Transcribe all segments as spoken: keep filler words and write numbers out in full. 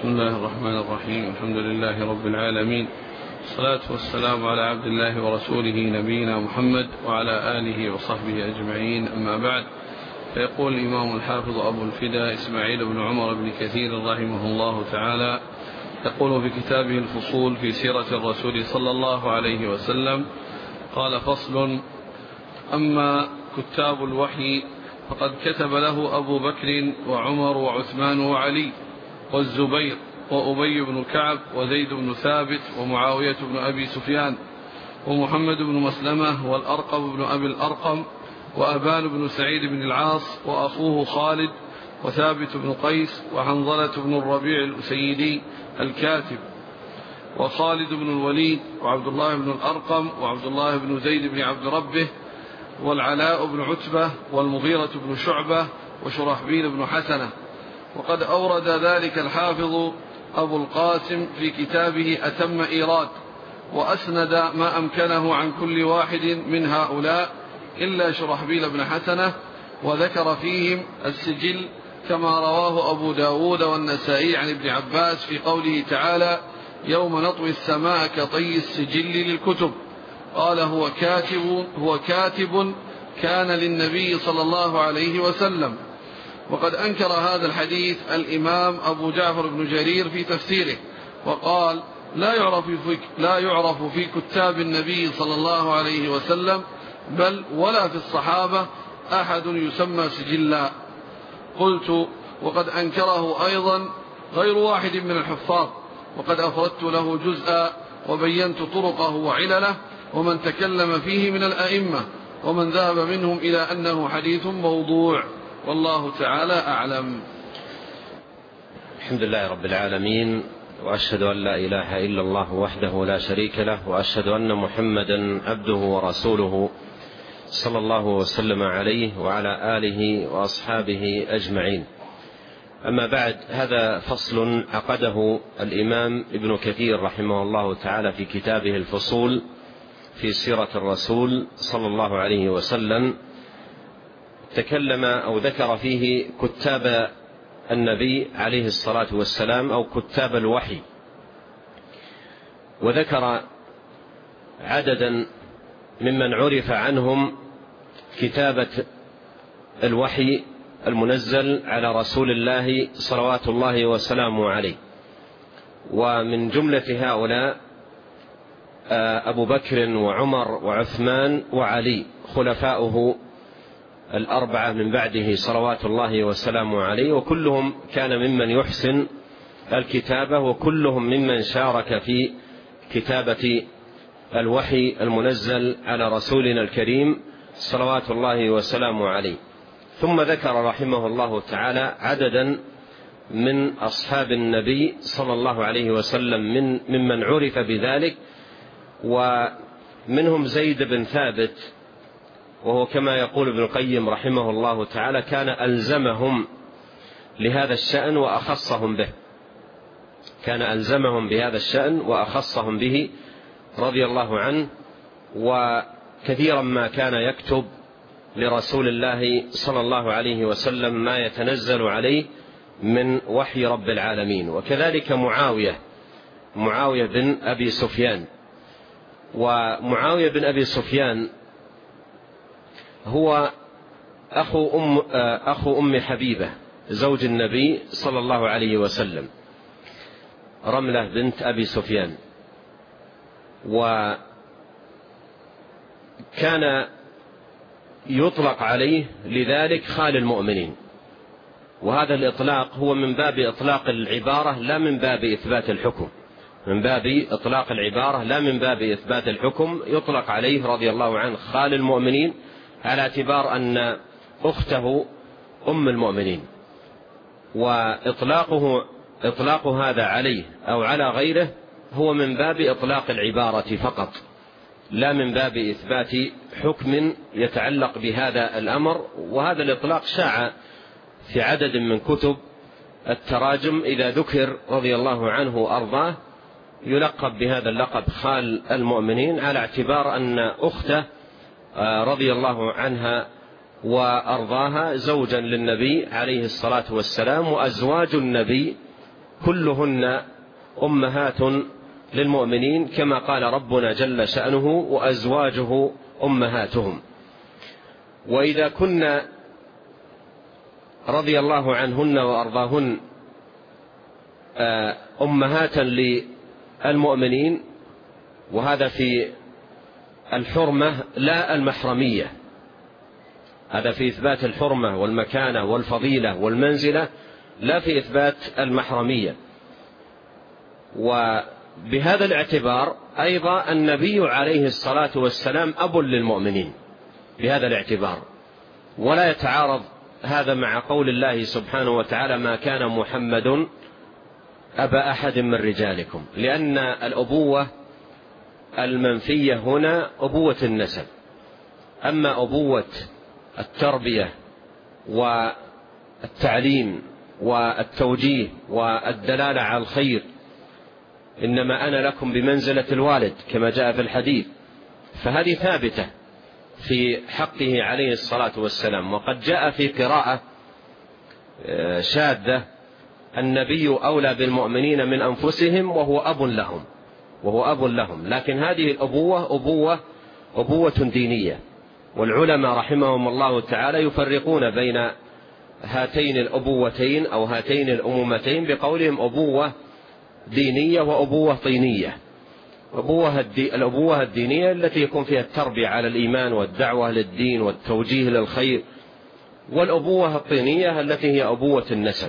بسم الله الرحمن الرحيم. الحمد لله رب العالمين، الصلاة والسلام على عبد الله ورسوله نبينا محمد وعلى آله وصحبه أجمعين، أما بعد. فيقول الإمام الحافظ أبو الفداء إسماعيل بن عمر بن كثير رحمه الله تعالى، يقول في كتابه الفصول في سيرة الرسول صلى الله عليه وسلم: قال: فصل: أما كتاب الوحي فقد كتب له أبو بكر وعمر وعثمان وعلي والزبير وأبي بن كعب وزيد بن ثابت ومعاوية بن أبي سفيان ومحمد بن مسلمة والأرقم بن أبي الأرقم وأبان بن سعيد بن العاص وأخوه خالد وثابت بن قيس وحنظلة بن الربيع الأسيدي الكاتب وخالد بن الوليد وعبد الله بن الأرقم وعبد الله بن زيد بن عبد ربه والعلاء بن عتبة والمغيرة بن شعبة وشرحبيل بن حسنة. وقد أورد ذلك الحافظ أبو القاسم في كتابه أتم إيراد، وأسند ما أمكنه عن كل واحد من هؤلاء إلا شرحبيل بن حسنة، وذكر فيهم السجل كما رواه أبو داود والنسائي عن ابن عباس في قوله تعالى: يوم نطوي السماء كطي السجل للكتب. قال: هو كاتب, هو كاتب كان للنبي صلى الله عليه وسلم. وقد أنكر هذا الحديث الإمام أبو جعفر بن جرير في تفسيره، وقال: لا يعرف في, لا يعرف في كتاب النبي صلى الله عليه وسلم بل ولا في الصحابة أحد يسمى سجلا. قلت: وقد أنكره أيضا غير واحد من الحفاظ، وقد أفردت له جزءا وبينت طرقه وعلله ومن تكلم فيه من الأئمة ومن ذهب منهم إلى أنه حديث موضوع، والله تعالى أعلم. الحمد لله رب العالمين، وأشهد أن لا إله إلا الله وحده لا شريك له، وأشهد أن محمدا عبده ورسوله صلى الله وسلم عليه وعلى آله وأصحابه أجمعين. أما بعد، هذا فصل عقده الإمام ابن كثير رحمه الله تعالى في كتابه الفصول في سيرة الرسول صلى الله عليه وسلم. تكلم أو ذكر فيه كتاب النبي عليه الصلاة والسلام أو كتاب الوحي، وذكر عددا ممن عرف عنهم كتابة الوحي المنزل على رسول الله صلوات الله وسلامه عليه. ومن جملة هؤلاء أبو بكر وعمر وعثمان وعلي خلفاؤه الأربعة من بعده صلوات الله وسلامه عليه، وكلهم كان ممن يحسن الكتابة، وكلهم ممن شارك في كتابة الوحي المنزل على رسولنا الكريم صلوات الله وسلامه عليه. ثم ذكر رحمه الله تعالى عددا من أصحاب النبي صلى الله عليه وسلم من ممن عرف بذلك، ومنهم زيد بن ثابت، وهو كما يقول ابن القيم رحمه الله تعالى كان ألزمهم لهذا الشأن وأخصهم به، كان ألزمهم بهذا الشأن وأخصهم به رضي الله عنه. وكثيرا ما كان يكتب لرسول الله صلى الله عليه وسلم ما يتنزل عليه من وحي رب العالمين. وكذلك معاوية معاوية بن أبي سفيان. ومعاوية بن أبي سفيان هو أخو أم, أخو أم حبيبة زوج النبي صلى الله عليه وسلم، رملة بنت أبي سفيان. وكان يطلق عليه لذلك خال المؤمنين، وهذا الإطلاق هو من باب إطلاق العبارة لا من باب إثبات الحكم، من باب إطلاق العبارة لا من باب إثبات الحكم. يطلق عليه رضي الله عنه خال المؤمنين على اعتبار أن أخته أم المؤمنين، وإطلاقه إطلاق هذا عليه أو على غيره هو من باب إطلاق العبارة فقط، لا من باب إثبات حكم يتعلق بهذا الأمر. وهذا الإطلاق شاع في عدد من كتب التراجم، إذا ذكر رضي الله عنه وأرضاه يلقب بهذا اللقب خال المؤمنين، على اعتبار أن أخته رضي الله عنها وأرضاها زوجا للنبي عليه الصلاة والسلام، وأزواج النبي كلهن أمهات للمؤمنين كما قال ربنا جل شأنه وأزواجه أمهاتهم. وإذا كنا رضي الله عنهن وأرضاهن أمهات للمؤمنين، وهذا في الحرمة لا المحرمية، هذا في إثبات الحرمة والمكانة والفضيلة والمنزلة، لا في إثبات المحرمية. وبهذا الاعتبار أيضا النبي عليه الصلاة والسلام أب للمؤمنين بهذا الاعتبار، ولا يتعارض هذا مع قول الله سبحانه وتعالى ما كان محمد أبا أحد من رجالكم، لأن الأبوة المنفية هنا أبوة النسب، أما أبوة التربية والتعليم والتوجيه والدلالة على الخير إنما أنا لكم بمنزلة الوالد كما جاء في الحديث، فهذه ثابتة في حقه عليه الصلاة والسلام. وقد جاء في قراءة شاذة النبي أولى بالمؤمنين من أنفسهم وهو أب لهم، وهو أب لهم، لكن هذه الأبوة أبوة أبوة دينية، والعلماء رحمهم الله تعالى يفرقون بين هاتين الأبوتين أو هاتين الأمومتين بقولهم أبوة دينية وأبوة طينية. أبوة الأبوة الدينية التي يكون فيها التربية على الإيمان والدعوة للدين والتوجيه للخير، والأبوة الطينية التي هي أبوة النسب.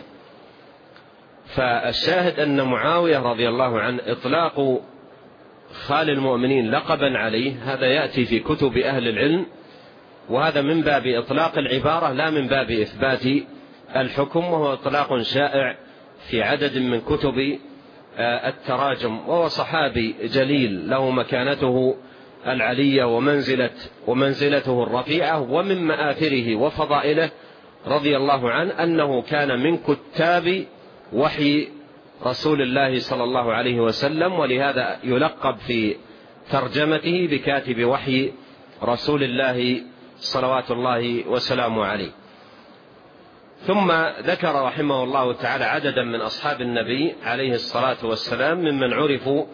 فالشاهد أن معاوية رضي الله عنه إطلاق خال المؤمنين لقبا عليه هذا يأتي في كتب أهل العلم، وهذا من باب إطلاق العبارة لا من باب إثبات الحكم، وهو إطلاق شائع في عدد من كتب التراجم. وهو صحابي جليل له مكانته العلية ومنزلة ومنزلته الرفيعة، ومن مآثره وفضائله رضي الله عنه أنه كان من كتاب وحي رسول الله صلى الله عليه وسلم، ولهذا يلقب في ترجمته بكاتب وحي رسول الله صلوات الله وسلامه عليه. ثم ذكر رحمه الله تعالى عددا من أصحاب النبي عليه الصلاة والسلام ممن عرفوا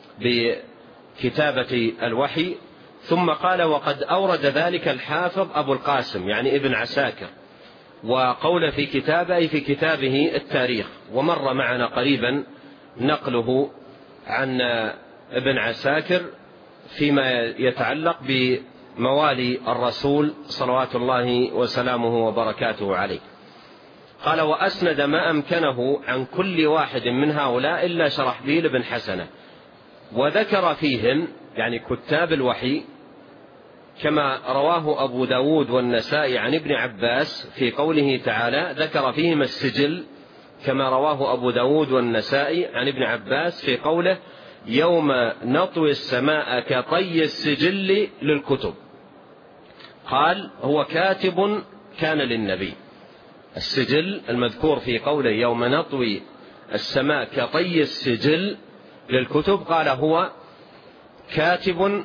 بكتابة الوحي، ثم قال وقد أورد ذلك الحافظ أبو القاسم يعني ابن عساكر، وقول في كتابه أي في كتابه التاريخ، ومر معنا قريبا نقله عن ابن عساكر فيما يتعلق بموالي الرسول صلوات الله وسلامه وبركاته عليه. قال وأسند ما أمكنه عن كل واحد من هؤلاء إلا شرحبيل بن حسنة، وذكر فيهم يعني كتاب الوحي كما رواه أبو داود والنسائي عن ابن عباس في قوله تعالى ذكر فيهم السجل، كما رواه أبو داود والنسائي عن ابن عباس في قوله يوم نطوي السماء كطي السجل للكتب. قال هو كاتب كان للنبي. السجل المذكور في قوله يوم نطوي السماء كطي السجل للكتب قال هو كاتب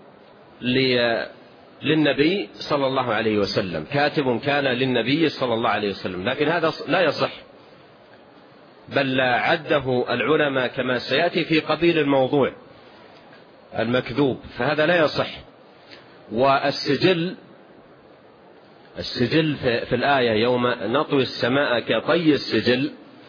للنبي صلى الله عليه وسلم، كاتب كان للنبي صلى الله عليه وسلم، لكن هذا لا يصح، بل عده العلماء كما سيأتي في قبيل الموضوع المكذوب، فهذا لا يصح. والسجل السجل في الآية يوم نطوي السماء كطي السجل،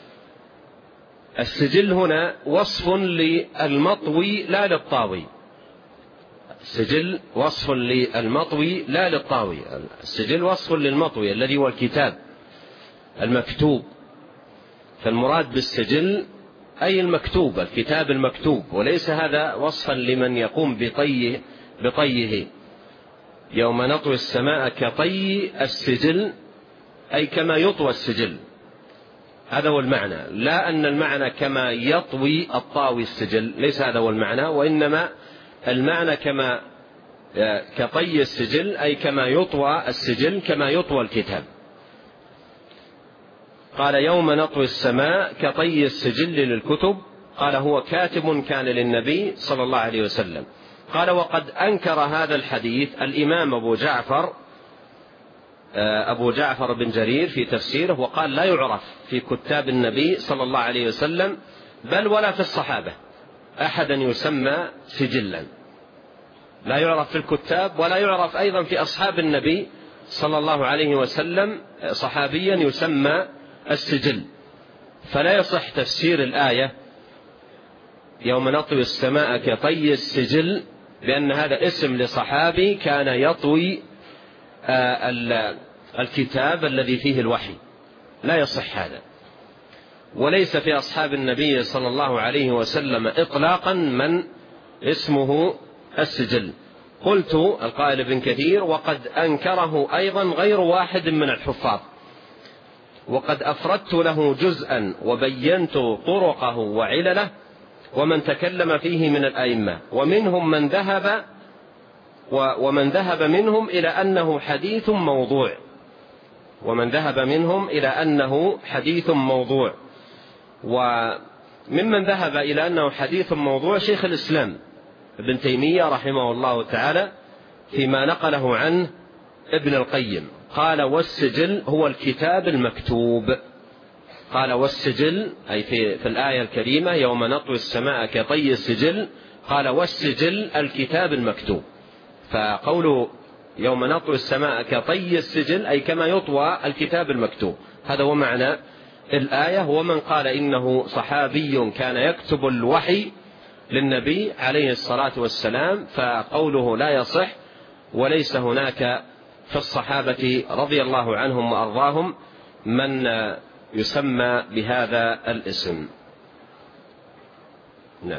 السجل هنا وصف للمطوي لا للطاوي، السجل وصف للمطوي لا للطاوي، السجل وصف للمطوي الذي هو الكتاب المكتوب، فالمراد بالسجل أي المكتوب الكتاب المكتوب، وليس هذا وصفا لمن يقوم بطيه بطيه يوم نطوي السماء كطي السجل أي كما يطوى السجل، هذا هو المعنى، لا أن المعنى كما يطوي الطاوي السجل، ليس هذا هو المعنى، وإنما المعنى كما كطي السجل أي كما يطوى السجل كما يطوى الكتاب. قال يوم نطوي السماء كطي السجل للكتب، قال هو كاتب كان للنبي صلى الله عليه وسلم. قال وقد أنكر هذا الحديث الإمام أبو جعفر أبو جعفر بن جرير في تفسيره وقال لا يعرف في كتاب النبي صلى الله عليه وسلم بل ولا في الصحابة أحدا يسمى سجلا، لا يعرف في الكتاب ولا يعرف أيضا في أصحاب النبي صلى الله عليه وسلم صحابيا يسمى السجل. فلا يصح تفسير الآية يوم نطوي السماء كطي السجل بأن هذا اسم لصحابي كان يطوي الكتاب الذي فيه الوحي، لا يصح هذا. وليس في أصحاب النبي صلى الله عليه وسلم إطلاقا من اسمه السجل. قلت القائل ابن كثير وقد أنكره أيضا غير واحد من الحفاظ، وقد أفردت له جزءا وبينت طرقه وعلله ومن تكلم فيه من الأئمة، ومنهم من ذهب ومن ذهب منهم إلى أنه حديث موضوع ومن ذهب منهم إلى أنه حديث موضوع وممن ذهب إلى أنه حديث موضوع شيخ الإسلام ابن تيمية رحمه الله تعالى فيما نقله عنه ابن القيم، قال والسجل هو الكتاب المكتوب. قال والسجل أي في, في الآية الكريمة يوم نطوي السماء كطي السجل، قال والسجل الكتاب المكتوب. فقوله يوم نطوي السماء كطي السجل أي كما يطوى الكتاب المكتوب، هذا هو معنى الآية. ومن قال إنه صحابي كان يكتب الوحي للنبي عليه الصلاة والسلام فقوله لا يصح، وليس هناك في الصحابة رضي الله عنهم وأرضاهم من يسمى بهذا الاسم. نعم.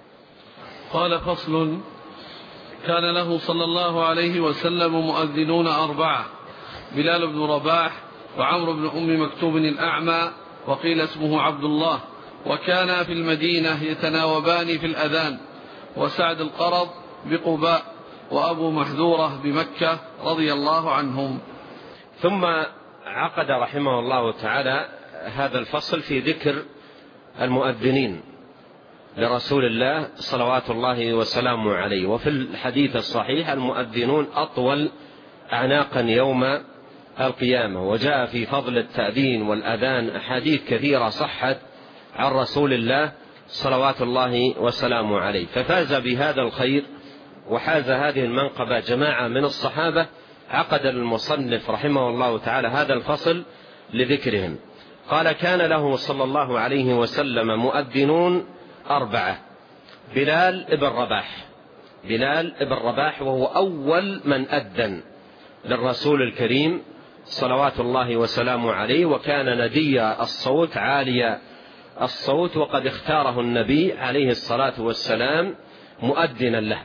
قال فصل: كان له صلى الله عليه وسلم مؤذنون أربعة: بلال بن رباح، وعمرو بن أم مكتوم الأعمى، وقيل اسمه عبد الله، وكان في المدينة يتناوبان في الأذان، وسعد القرض بقباء، وأبو محذورة بمكة رضي الله عنهم. ثم عقد رحمه الله تعالى هذا الفصل في ذكر المؤذنين لرسول الله صلوات الله وسلامه عليه. وفي الحديث الصحيح المؤذنون أطول أعناقا يوم القيامة، وجاء في فضل التأذين والأذان أحاديث كثيرة صحت عن رسول الله صلوات الله وسلامه عليه. ففاز بهذا الخير وحاز هذه المنقبة جماعة من الصحابة، عقد المصنف رحمه الله تعالى هذا الفصل لذكرهم. قال: كان له صلى الله عليه وسلم مؤذنون أربعة: بلال ابن رباح، بلال ابن رباح وهو أول من أذن للرسول الكريم صلوات الله وسلامه عليه، وكان ندي الصوت عالي الصوت، وقد اختاره النبي عليه الصلاة والسلام مؤذنا له.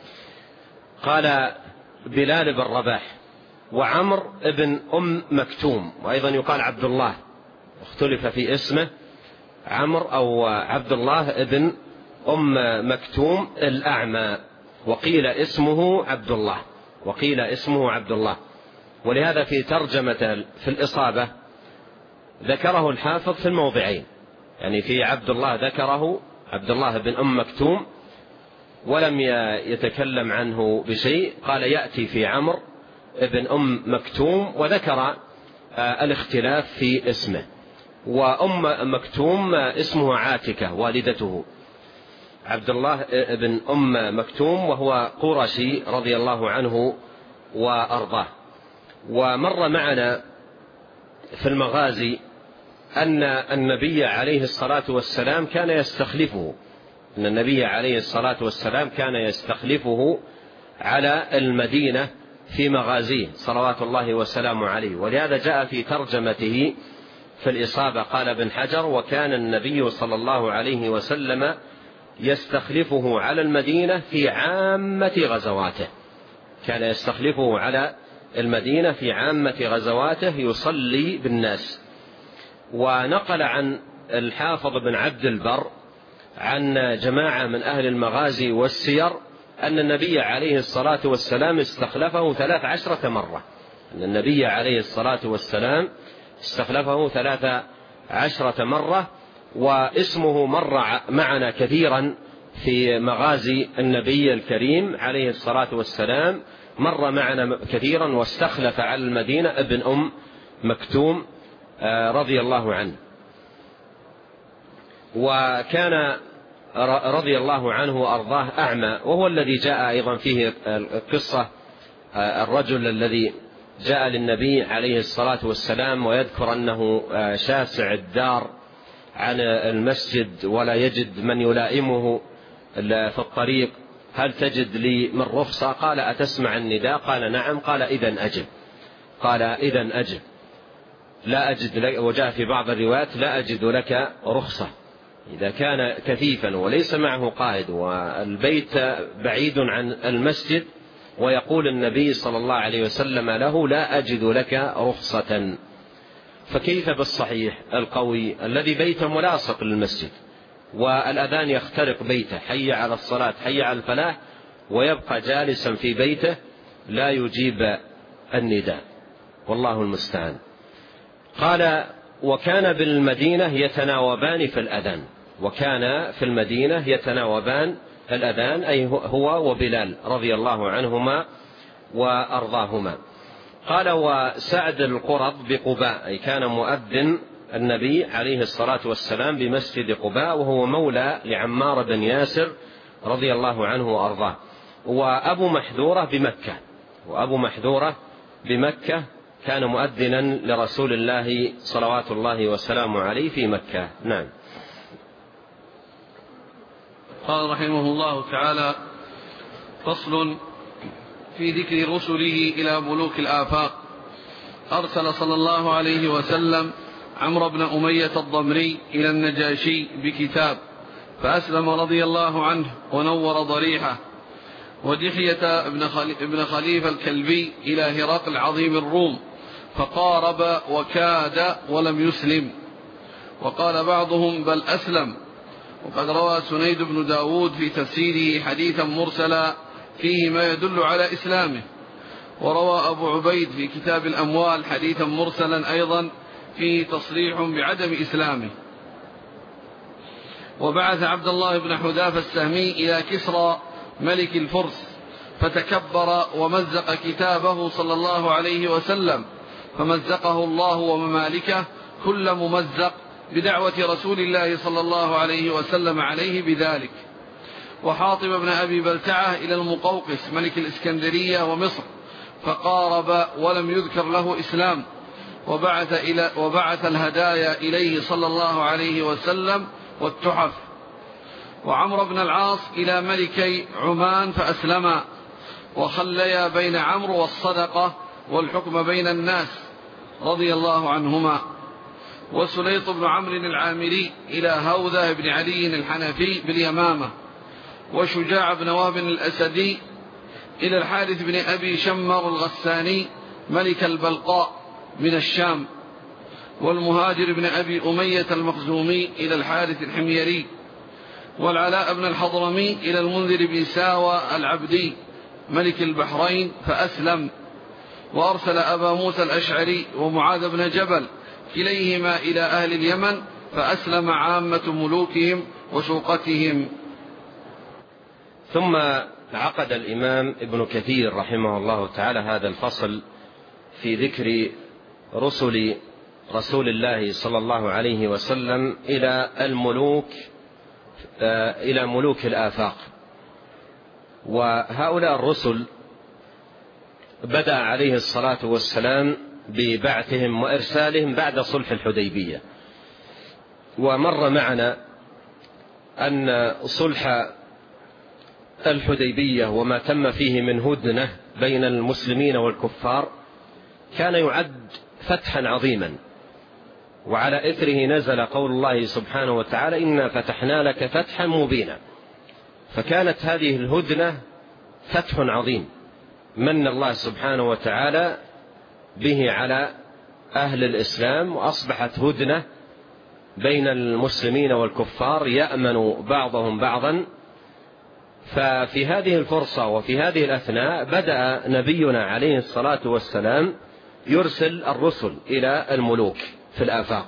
قال بلال بن رباح، وعمر ابن أم مكتوم، وأيضا يقال عبد الله، اختلف في اسمه عمر أو عبد الله ابن أم مكتوم الأعمى، وقيل اسمه عبد الله وقيل اسمه عبد الله. ولهذا في ترجمة في الإصابة ذكره الحافظ في الموضعين، يعني في عبد الله ذكره عبد الله بن أم مكتوم ولم يتكلم عنه بشيء، قال يأتي في عمر ابن أم مكتوم، وذكر الاختلاف في اسمه. وأم مكتوم اسمه عاتكة والدته، عبد الله ابن أم مكتوم وهو قرشي رضي الله عنه وأرضاه. ومر معنا في المغازي أن النبي عليه الصلاة والسلام كان يستخلفه أن النبي عليه الصلاة والسلام كان يستخلفه على المدينة في مغازيه صلوات الله وسلامه عليه. ولهذا جاء في ترجمته في الإصابة قال ابن حجر: وكان النبي صلى الله عليه وسلم يستخلفه على المدينة في عامة غزواته، كان يستخلفه على المدينة في عامة غزواته يصلي بالناس. ونقل عن الحافظ بن عبد البر عن جماعة من أهل المغازي والسير أن النبي عليه الصلاة والسلام استخلفه ثلاث عشرة مرة أن النبي عليه الصلاة والسلام استخلفه ثلاث عشرة مرة، واسمه مر معنا كثيرا في مغازي النبي الكريم عليه الصلاة والسلام، مر معنا كثيرا واستخلف على المدينة ابن أم مكتوم رضي الله عنه. وكان رضي الله عنه وأرضاه أعمى، وهو الذي جاء أيضا فيه القصة الرجل الذي جاء للنبي عليه الصلاة والسلام ويذكر أنه شاسع الدار عن المسجد ولا يجد من يلائمه في الطريق، هل تجد لي من رخصة؟ قال أتسمع النداء؟ قال نعم. قال إذن أجب. قال إذن أجب لا أجد لك. وجاء في بعض الروايات لا أجد لك رخصة. إذا كان كثيفا وليس معه قائد والبيت بعيد عن المسجد ويقول النبي صلى الله عليه وسلم له لا أجد لك رخصة، فكيف بالصحيح القوي الذي بيته ملاصق للمسجد والأذان يخترق بيته، حي على الصلاة حي على الفلاح، ويبقى جالسا في بيته لا يجيب النداء، والله المستعان. قال وكان بالمدينة يتناوبان في الأذان، وكان في المدينة يتناوبان الأذان، أي هو وبلال رضي الله عنهما وأرضاهما. قال وسعد القرظ بقباء، أي كان مؤذن النبي عليه الصلاة والسلام بمسجد قباء، وهو مولى لعمار بن ياسر رضي الله عنه وأرضاه. وأبو محذورة بمكة، وأبو محذورة بمكة كان مؤذنا لرسول الله صلوات الله وسلامه عليه في مكة. نعم. قال رحمه الله تعالى: فصل في ذكر رسله إلى ملوك الآفاق. أرسل صلى الله عليه وسلم عمرو بن أمية الضمري إلى النجاشي بكتاب، فأسلم رضي الله عنه ونور ضريحه، ودحية ابن خليفة الكلبي إلى هرقل عظيم الروم، فقارب وكاد ولم يسلم. وقال بعضهم بل أسلم. وقد روى سنيد بن داود في تفسيره حديثا مرسلا فيه ما يدل على إسلامه. وروى أبو عبيد في كتاب الأموال حديثا مرسلا أيضا فيه تصريح بعدم إسلامه. وبعث عبد الله بن حذافة السهمي إلى كسرى ملك الفرس، فتكبر ومزق كتابه صلى الله عليه وسلم، فمزقه الله وممالكه كل ممزق بدعوة رسول الله صلى الله عليه وسلم عليه بذلك. وحاطب بن أبي بلتعة إلى المقوقس ملك الإسكندرية ومصر، فقارب ولم يذكر له إسلام، وبعث, إلى وبعث الهدايا إليه صلى الله عليه وسلم والتحف. وعمرو بن العاص إلى ملكي عمان فأسلما، وخليا بين عمرو والصدقة والحكم بين الناس رضي الله عنهما. وسليط بن عمرو العامري إلى هوذة بن علي الحنفي باليمامة. وشجاع بن وهب الأسدي إلى الحارث بن أبي شمر الغساني ملك البلقاء من الشام. والمهاجر بن أبي أمية المخزومي إلى الحارث الحميري. والعلاء بن الحضرمي إلى المنذر بن ساوى العبدي ملك البحرين فأسلم. وأرسل أبا موسى الأشعري ومعاذ بن جبل كليهما إلى أهل اليمن، فأسلم عامة ملوكهم وسوقتهم. ثم عقد الإمام ابن كثير رحمه الله تعالى هذا الفصل في ذكر رسل رسول الله صلى الله عليه وسلم إلى الملوك إلى ملوك الآفاق. وهؤلاء الرسل بدأ عليه الصلاة والسلام ببعثهم وإرسالهم بعد صلح الحديبية. ومر معنا أن صلح الحديبية وما تم فيه من هدنة بين المسلمين والكفار كان يعد فتحا عظيما، وعلى إثره نزل قول الله سبحانه وتعالى إنا فتحنا لك فتحا مبينا. فكانت هذه الهدنة فتح عظيم من الله سبحانه وتعالى به على أهل الإسلام، وأصبحت هدنة بين المسلمين والكفار يأمن بعضهم بعضا. ففي هذه الفرصة وفي هذه الأثناء بدأ نبينا عليه الصلاة والسلام يرسل الرسل إلى الملوك في الآفاق،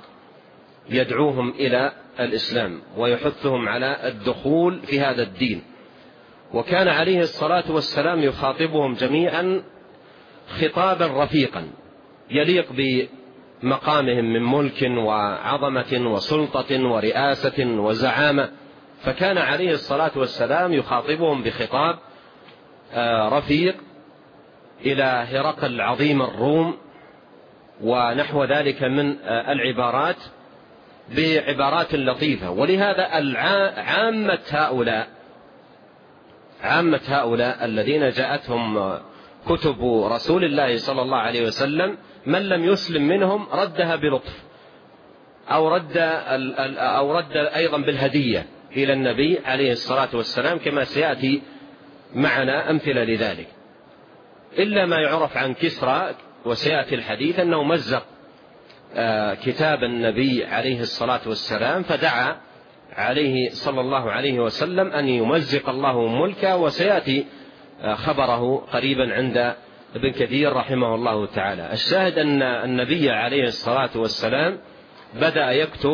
يدعوهم إلى الإسلام ويحثهم على الدخول في هذا الدين. وكان عليه الصلاة والسلام يخاطبهم جميعا خطابا رفيقا يليق بمقامهم من ملك وعظمة وسلطة ورئاسة وزعامة، فكان عليه الصلاة والسلام يخاطبهم بخطاب رفيق إلى هرقل عظيم الروم ونحو ذلك من العبارات بعبارات لطيفة. ولهذا عامة هؤلاء عامة هؤلاء الذين جاءتهم كتب رسول الله صلى الله عليه وسلم من لم يسلم منهم ردها بلطف أو رد, أو رد أيضا بالهدية إلى النبي عليه الصلاة والسلام، كما سيأتي معنا أمثلة لذلك، إلا ما يعرف عن كسرى وسيأتي الحديث أنه مزق كتاب النبي عليه الصلاة والسلام، فدعا عليه صلى الله عليه وسلم أن يمزق الله ملكه، وسيأتي خبره قريبا عند ابن كثير رحمه الله تعالى. الشاهد أن النبي عليه الصلاة والسلام بدأ يكتب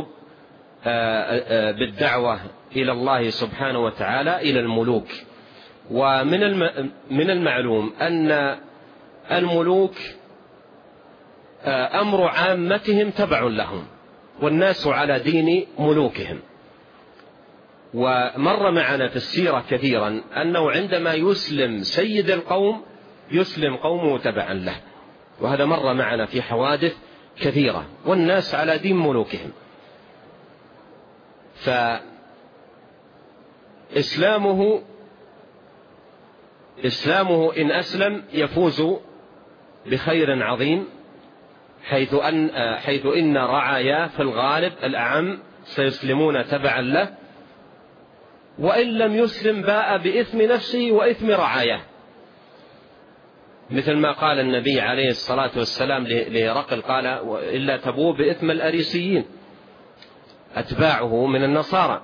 بالدعوة إلى الله سبحانه وتعالى إلى الملوك. ومن من المعلوم أن الملوك أمر عامتهم تبع لهم، والناس على دين ملوكهم. ومر معنا في السيرة كثيرا أنه عندما يسلم سيد القوم يسلم قومه تبعا له، وهذا مر معنا في حوادث كثيرة، والناس على دين ملوكهم. فإسلامه إسلامه إن أسلم يفوز بخير عظيم، حيث أن حيث إن رعاياه في الغالب الأعم سيسلمون تبعا له، وإن لم يسلم باء بإثم نفسه وإثم رعاياه، مثل ما قال النبي عليه الصلاة والسلام لهرقل، قال إلا تبوء بإثم الأريسيين أتباعه من النصارى.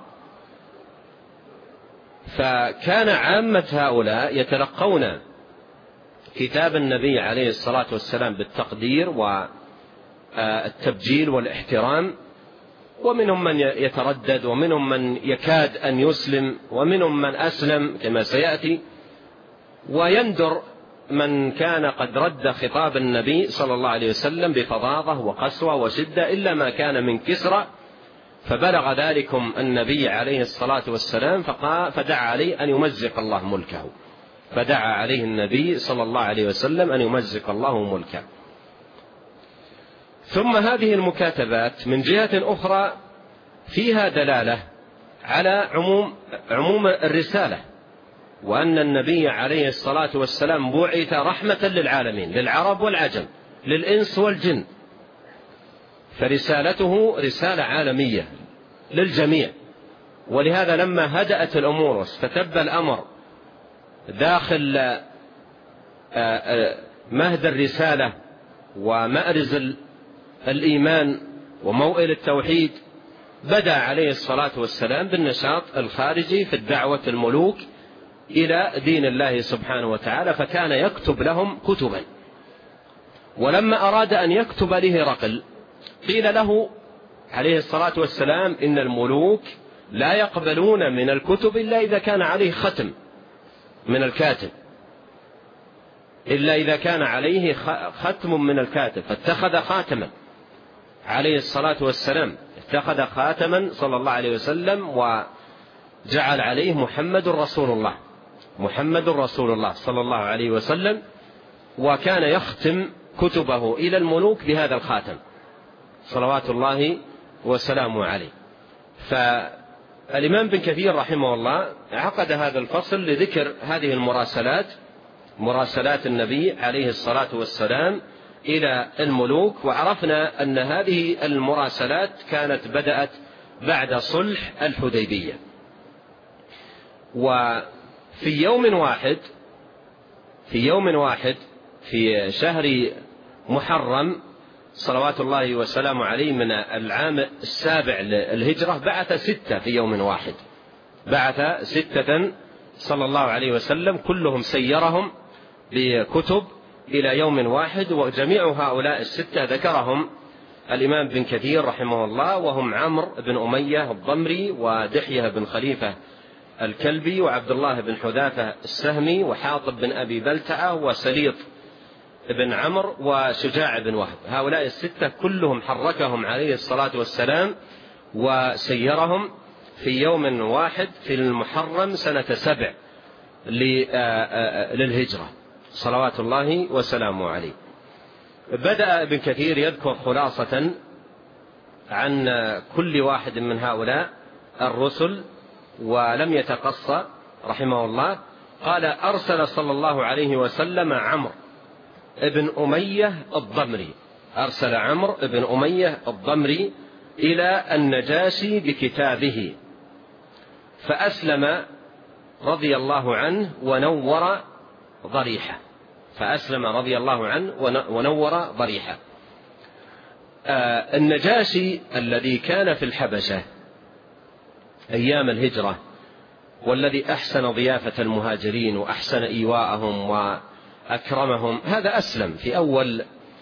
فكان عامة هؤلاء يتلقون كتاب النبي عليه الصلاة والسلام بالتقدير والتبجيل والاحترام، ومنهم من يتردد، ومنهم من يكاد أن يسلم، ومنهم من أسلم كما سيأتي. ويندر من كان قد رد خطاب النبي صلى الله عليه وسلم بفظاظة وقسوة وشدة، إلا ما كان من كسرى، فبلغ ذلكم النبي عليه الصلاة والسلام فدعا عليه أن يمزق الله ملكه، فدعا عليه النبي صلى الله عليه وسلم أن يمزق الله ملكه. ثم هذه المكاتبات من جهة أخرى فيها دلالة على عموم عموم الرسالة، وأن النبي عليه الصلاة والسلام بعث رحمة للعالمين، للعرب والعجم، للإنس والجن، فرسالته رسالة عالمية للجميع. ولهذا لما هدأت الأمور واستتب الأمر داخل مهد الرسالة ومأرز الإيمان وموئل التوحيد، بدأ عليه الصلاة والسلام بالنشاط الخارجي في الدعوة الملوك إلى دين الله سبحانه وتعالى، فكان يكتب لهم كتبا. ولما أراد أن يكتب لهرقل قيل له عليه الصلاة والسلام إن الملوك لا يقبلون من الكتب إلا إذا كان عليه ختم من الكاتب، إلا إذا كان عليه ختم من الكاتب، فاتخذ خاتما عليه الصلاة والسلام، اتخذ خاتما صلى الله عليه وسلم وجعل عليه محمد رسول الله، محمد رسول الله صلى الله عليه وسلم، وكان يختم كتبه إلى الملوك بهذا الخاتم صلوات الله وسلامه عليه. فالإمام بن كثير رحمه الله عقد هذا الفصل لذكر هذه المراسلات، مراسلات النبي عليه الصلاة والسلام إلى الملوك. وعرفنا أن هذه المراسلات كانت بدأت بعد صلح الحديبية. وفي يوم واحد في يوم واحد في شهر محرم صلوات الله وسلامه عليه من العام السابع للهجرة بعث ستة في يوم واحد، بعث ستة صلى الله عليه وسلم، كلهم سيرهم بكتب إلى يوم واحد. وجميع هؤلاء الستة ذكرهم الإمام بن كثير رحمه الله، وهم عمرو بن أمية الضمري، ودحية بن خليفة الكلبي وعبد الله بن حذافة السهمي وحاطب بن أبي بلتعة وسليط بن عمرو وشجاع بن وهب. هؤلاء الستة كلهم حركهم عليه الصلاة والسلام وسيرهم في يوم واحد في المحرم سنة سبع للهجرة صلوات الله وسلامه عليه. بدأ ابن كثير يذكر خلاصة عن كل واحد من هؤلاء الرسل ولم يتقصى رحمه الله. قال: أرسل صلى الله عليه وسلم عمرو ابن أمية الضمري أرسل عمرو ابن أمية الضمري إلى النجاشي بكتابه فأسلم رضي الله عنه ونور ضريحة فأسلم رضي الله عنه ونور ضريحة. آه النجاشي الذي كان في الحبشة أيام الهجرة والذي أحسن ضيافة المهاجرين وأحسن إيواءهم وأكرمهم، هذا أسلم في أول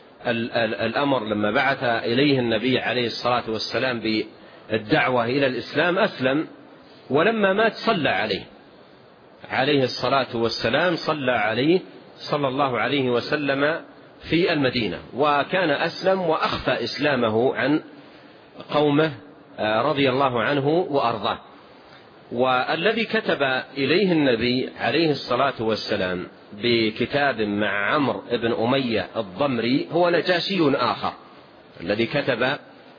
الأمر لما بعث إليه النبي عليه الصلاة والسلام بالدعوة إلى الإسلام، أسلم ولما مات صلى عليه عليه الصلاة والسلام صلى عليه صلى الله عليه وسلم في المدينة، وكان أسلم وأخفى إسلامه عن قومه رضي الله عنه وأرضاه. والذي كتب إليه النبي عليه الصلاة والسلام بكتاب مع عمرو بن أمية الضمري هو نجاشي آخر. الذي كتب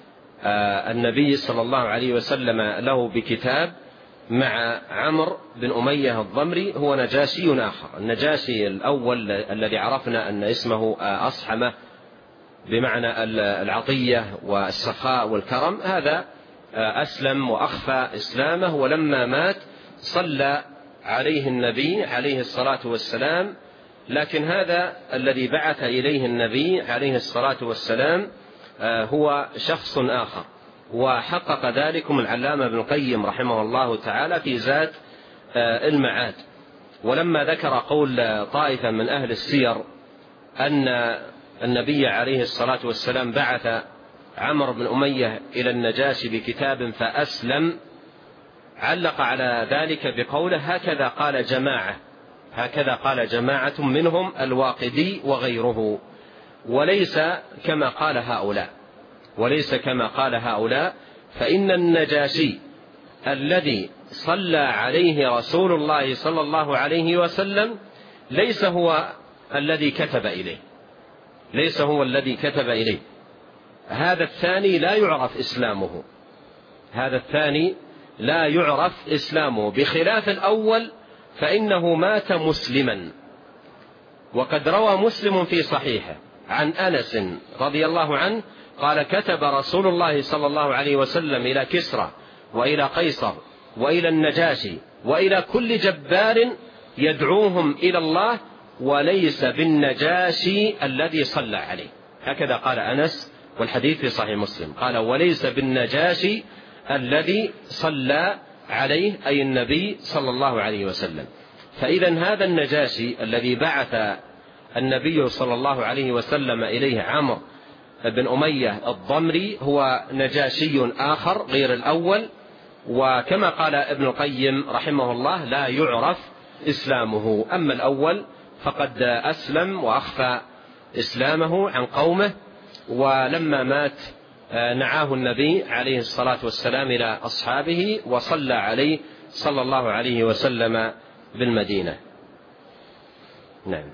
النبي صلى الله عليه وسلم له بكتاب مع عمرو بن أمية الضمري هو نجاشي آخر. النجاشي الأول الذي عرفنا أن اسمه أصحمة بمعنى العطية والسخاء والكرم، هذا أسلم وأخفى إسلامه، ولما مات صلى عليه النبي عليه الصلاة والسلام. لكن هذا الذي بعث إليه النبي عليه الصلاة والسلام هو شخص آخر، وحقق ذلكم العلامة ابن القيم رحمه الله تعالى في زاد المعاد. ولما ذكر قول طائفة من أهل السير أن النبي عليه الصلاة والسلام بعث عمرو بن أمية إلى النجاشي بكتاب فأسلم، علق على ذلك بقوله: هكذا قال جماعة هكذا قال جماعة منهم الواقدي وغيره، وليس كما قال هؤلاء وليس كما قال هؤلاء فإن النجاشي الذي صلى عليه رسول الله صلى الله عليه وسلم ليس هو الذي كتب إليه ليس هو الذي كتب إليه هذا الثاني لا يعرف إسلامه هذا الثاني لا يعرف إسلامه بخلاف الأول فإنه مات مسلما. وقد روى مسلم في صحيحه عن أنس رضي الله عنه قال: كتب رسول الله صلى الله عليه وسلم إلى كسرى وإلى قيصر وإلى النجاشي وإلى كل جبار يدعوهم إلى الله، وليس بالنجاشي الذي صلى عليه. هكذا قال أنس، والحديث في صحيح مسلم، قال: وليس بالنجاشي الذي صلى عليه، أي النبي صلى الله عليه وسلم. فإذا هذا النجاشي الذي بعث النبي صلى الله عليه وسلم إليه عمرو بن أمية الضمري هو نجاشي آخر غير الأول، وكما قال ابن القيم رحمه الله لا يعرف إسلامه. أما الأول فقد أسلم وأخفى إسلامه عن قومه، ولما مات نعاه النبي عليه الصلاة والسلام إلى أصحابه وصلى عليه صلى الله عليه وسلم بالمدينة. نعم.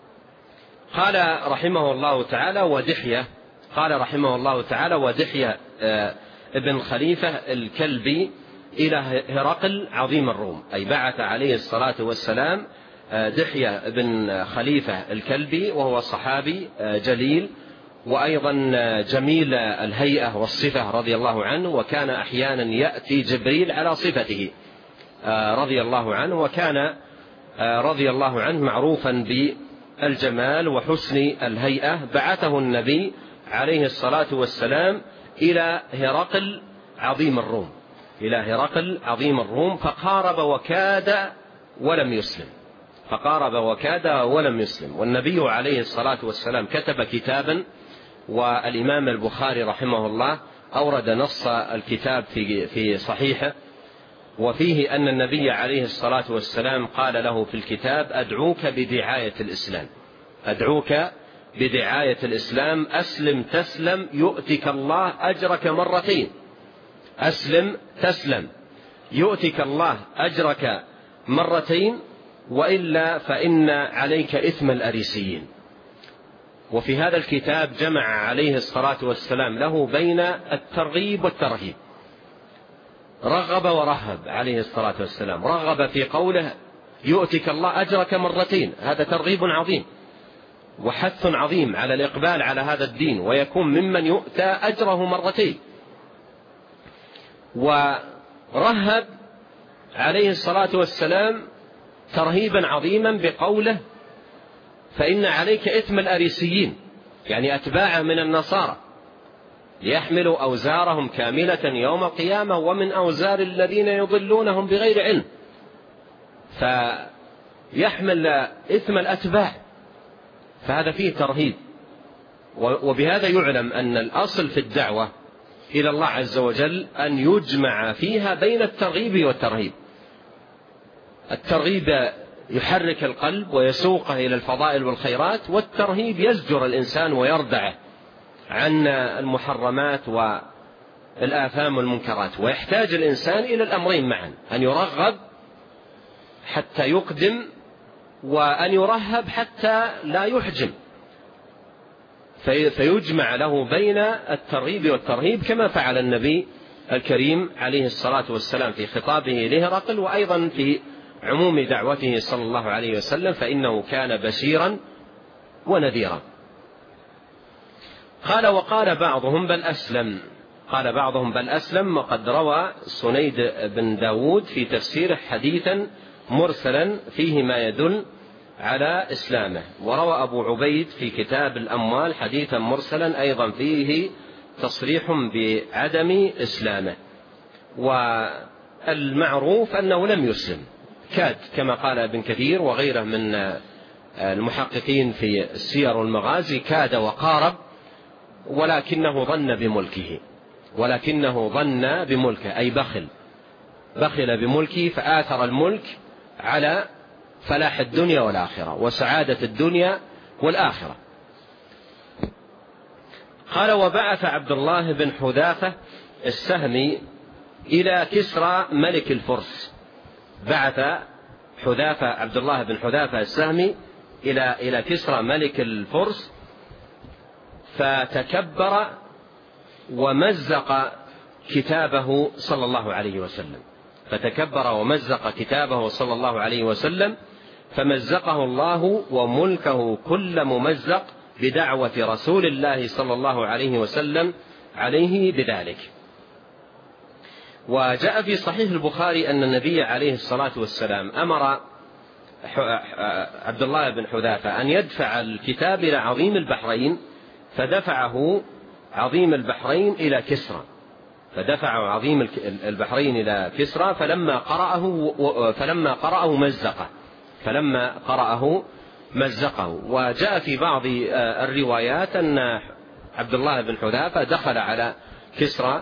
قال رحمه الله تعالى ودحية قال رحمه الله تعالى ودحية ابن خليفة الكلبي إلى هرقل عظيم الروم، أي بعث عليه الصلاة والسلام دحية بن خليفة الكلبي، وهو صحابي جليل وأيضا جميل الهيئة والصفة رضي الله عنه، وكان أحيانا يأتي جبريل على صفته رضي الله عنه، وكان رضي الله عنه معروفا بالجمال وحسن الهيئة. بعثه النبي عليه الصلاة والسلام إلى هرقل عظيم الروم إلى هرقل عظيم الروم فقارب وكاد ولم يسلم فقارب وكاد ولم يسلم. والنبي عليه الصلاة والسلام كتب كتابا، والإمام البخاري رحمه الله أورد نص الكتاب في في صحيحه وفيه أن النبي عليه الصلاة والسلام قال له في الكتاب: أدعوك بدعاية الإسلام، أدعوك بدعاية الإسلام، أسلم تسلم يؤتك الله أجرك مرتين، أسلم تسلم يؤتك الله أجرك مرتين، وإلا فإن عليك إثم الأريسيين. وفي هذا الكتاب جمع عليه الصلاة والسلام له بين الترغيب والترهيب، رغب ورهب عليه الصلاة والسلام. رغب في قوله: يؤتك الله أجرك مرتين، هذا ترغيب عظيم وحث عظيم على الإقبال على هذا الدين، ويكون ممن يؤتى أجره مرتين. ورهب عليه الصلاة والسلام ترهيبا عظيما بقوله: فإن عليك إثم الأريسيين، يعني أتباعه من النصارى، ليحملوا أوزارهم كاملة يوم القيامة ومن أوزار الذين يضلونهم بغير علم. فيحمل إثم الأتباع، فهذا فيه ترهيب. وبهذا يعلم أن الأصل في الدعوة إلى الله عز وجل أن يجمع فيها بين الترغيب والترهيب. الترغيب يحرك القلب ويسوقه إلى الفضائل والخيرات، والترهيب يزجر الإنسان ويردعه عن المحرمات والآثام والمنكرات. ويحتاج الإنسان إلى الأمرين معا: أن يرغب حتى يقدم، وأن يرهب حتى لا يحجم، فيجمع له بين الترغيب والترهيب، كما فعل النبي الكريم عليه الصلاة والسلام في خطابه لهرقل، وأيضا في عموم دعوته صلى الله عليه وسلم، فإنه كان بشيرا ونذيرا. قال: وقال بعضهم بل أسلم، قال بعضهم بل أسلم. وقد روى سنيد بن داود في تفسيره حديثا مرسلا فيه ما يدل على إسلامه، وروى أبو عبيد في كتاب الأموال حديثا مرسلا أيضا فيه تصريح بعدم إسلامه. والمعروف أنه لم يسلم، كاد، كما قال ابن كثير وغيره من المحققين في السير والمغازي، كاد وقارب، ولكنه ظن بملكه، ولكنه ظن بملكه أي بخل، بخل بملكه، فآثر الملك على فلاح الدنيا والآخرة وسعادة الدنيا والآخرة. قال: وبعث عبد الله بن حذافة السهمي إلى كسرى ملك الفرس. بعث حذافة عبد الله بن حذافة السهمي إلى إلى كسرى ملك الفرس، فتكبر ومزق كتابه صلى الله عليه وسلم، فتكبر ومزق كتابه صلى الله عليه وسلم، فمزقه الله وملكه كل ممزق بدعوة رسول الله صلى الله عليه وسلم عليه بذلك. وجاء في صحيح البخاري أن النبي عليه الصلاة والسلام أمر عبد الله بن حذافة أن يدفع الكتاب إلى عظيم البحرين، فدفعه عظيم البحرين إلى كسرى، فدفع عظيم البحرين إلى كسرى، فلما قرأه فلما قرأه مزقه فلما قرأه مزقه. وجاء في بعض الروايات أن عبد الله بن حذافة دخل على كسرى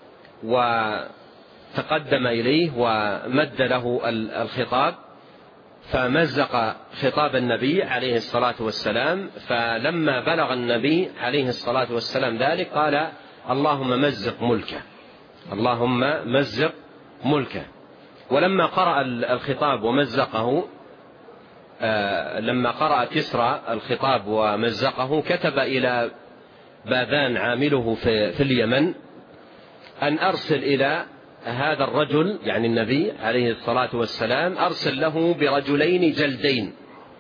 وتقدم إليه ومد له الخطاب، فمزق خطاب النبي عليه الصلاة والسلام. فلما بلغ النبي عليه الصلاة والسلام ذلك قال: اللهم مزق ملكه، اللهم مزق ملكه. ولما قرأ الخطاب ومزقه، آه لما قرأ كسرى الخطاب ومزقه، كتب إلى باذان عامله في, في اليمن أن أرسل إلى هذا الرجل، يعني النبي عليه الصلاة والسلام، أرسل له برجلين جلدين.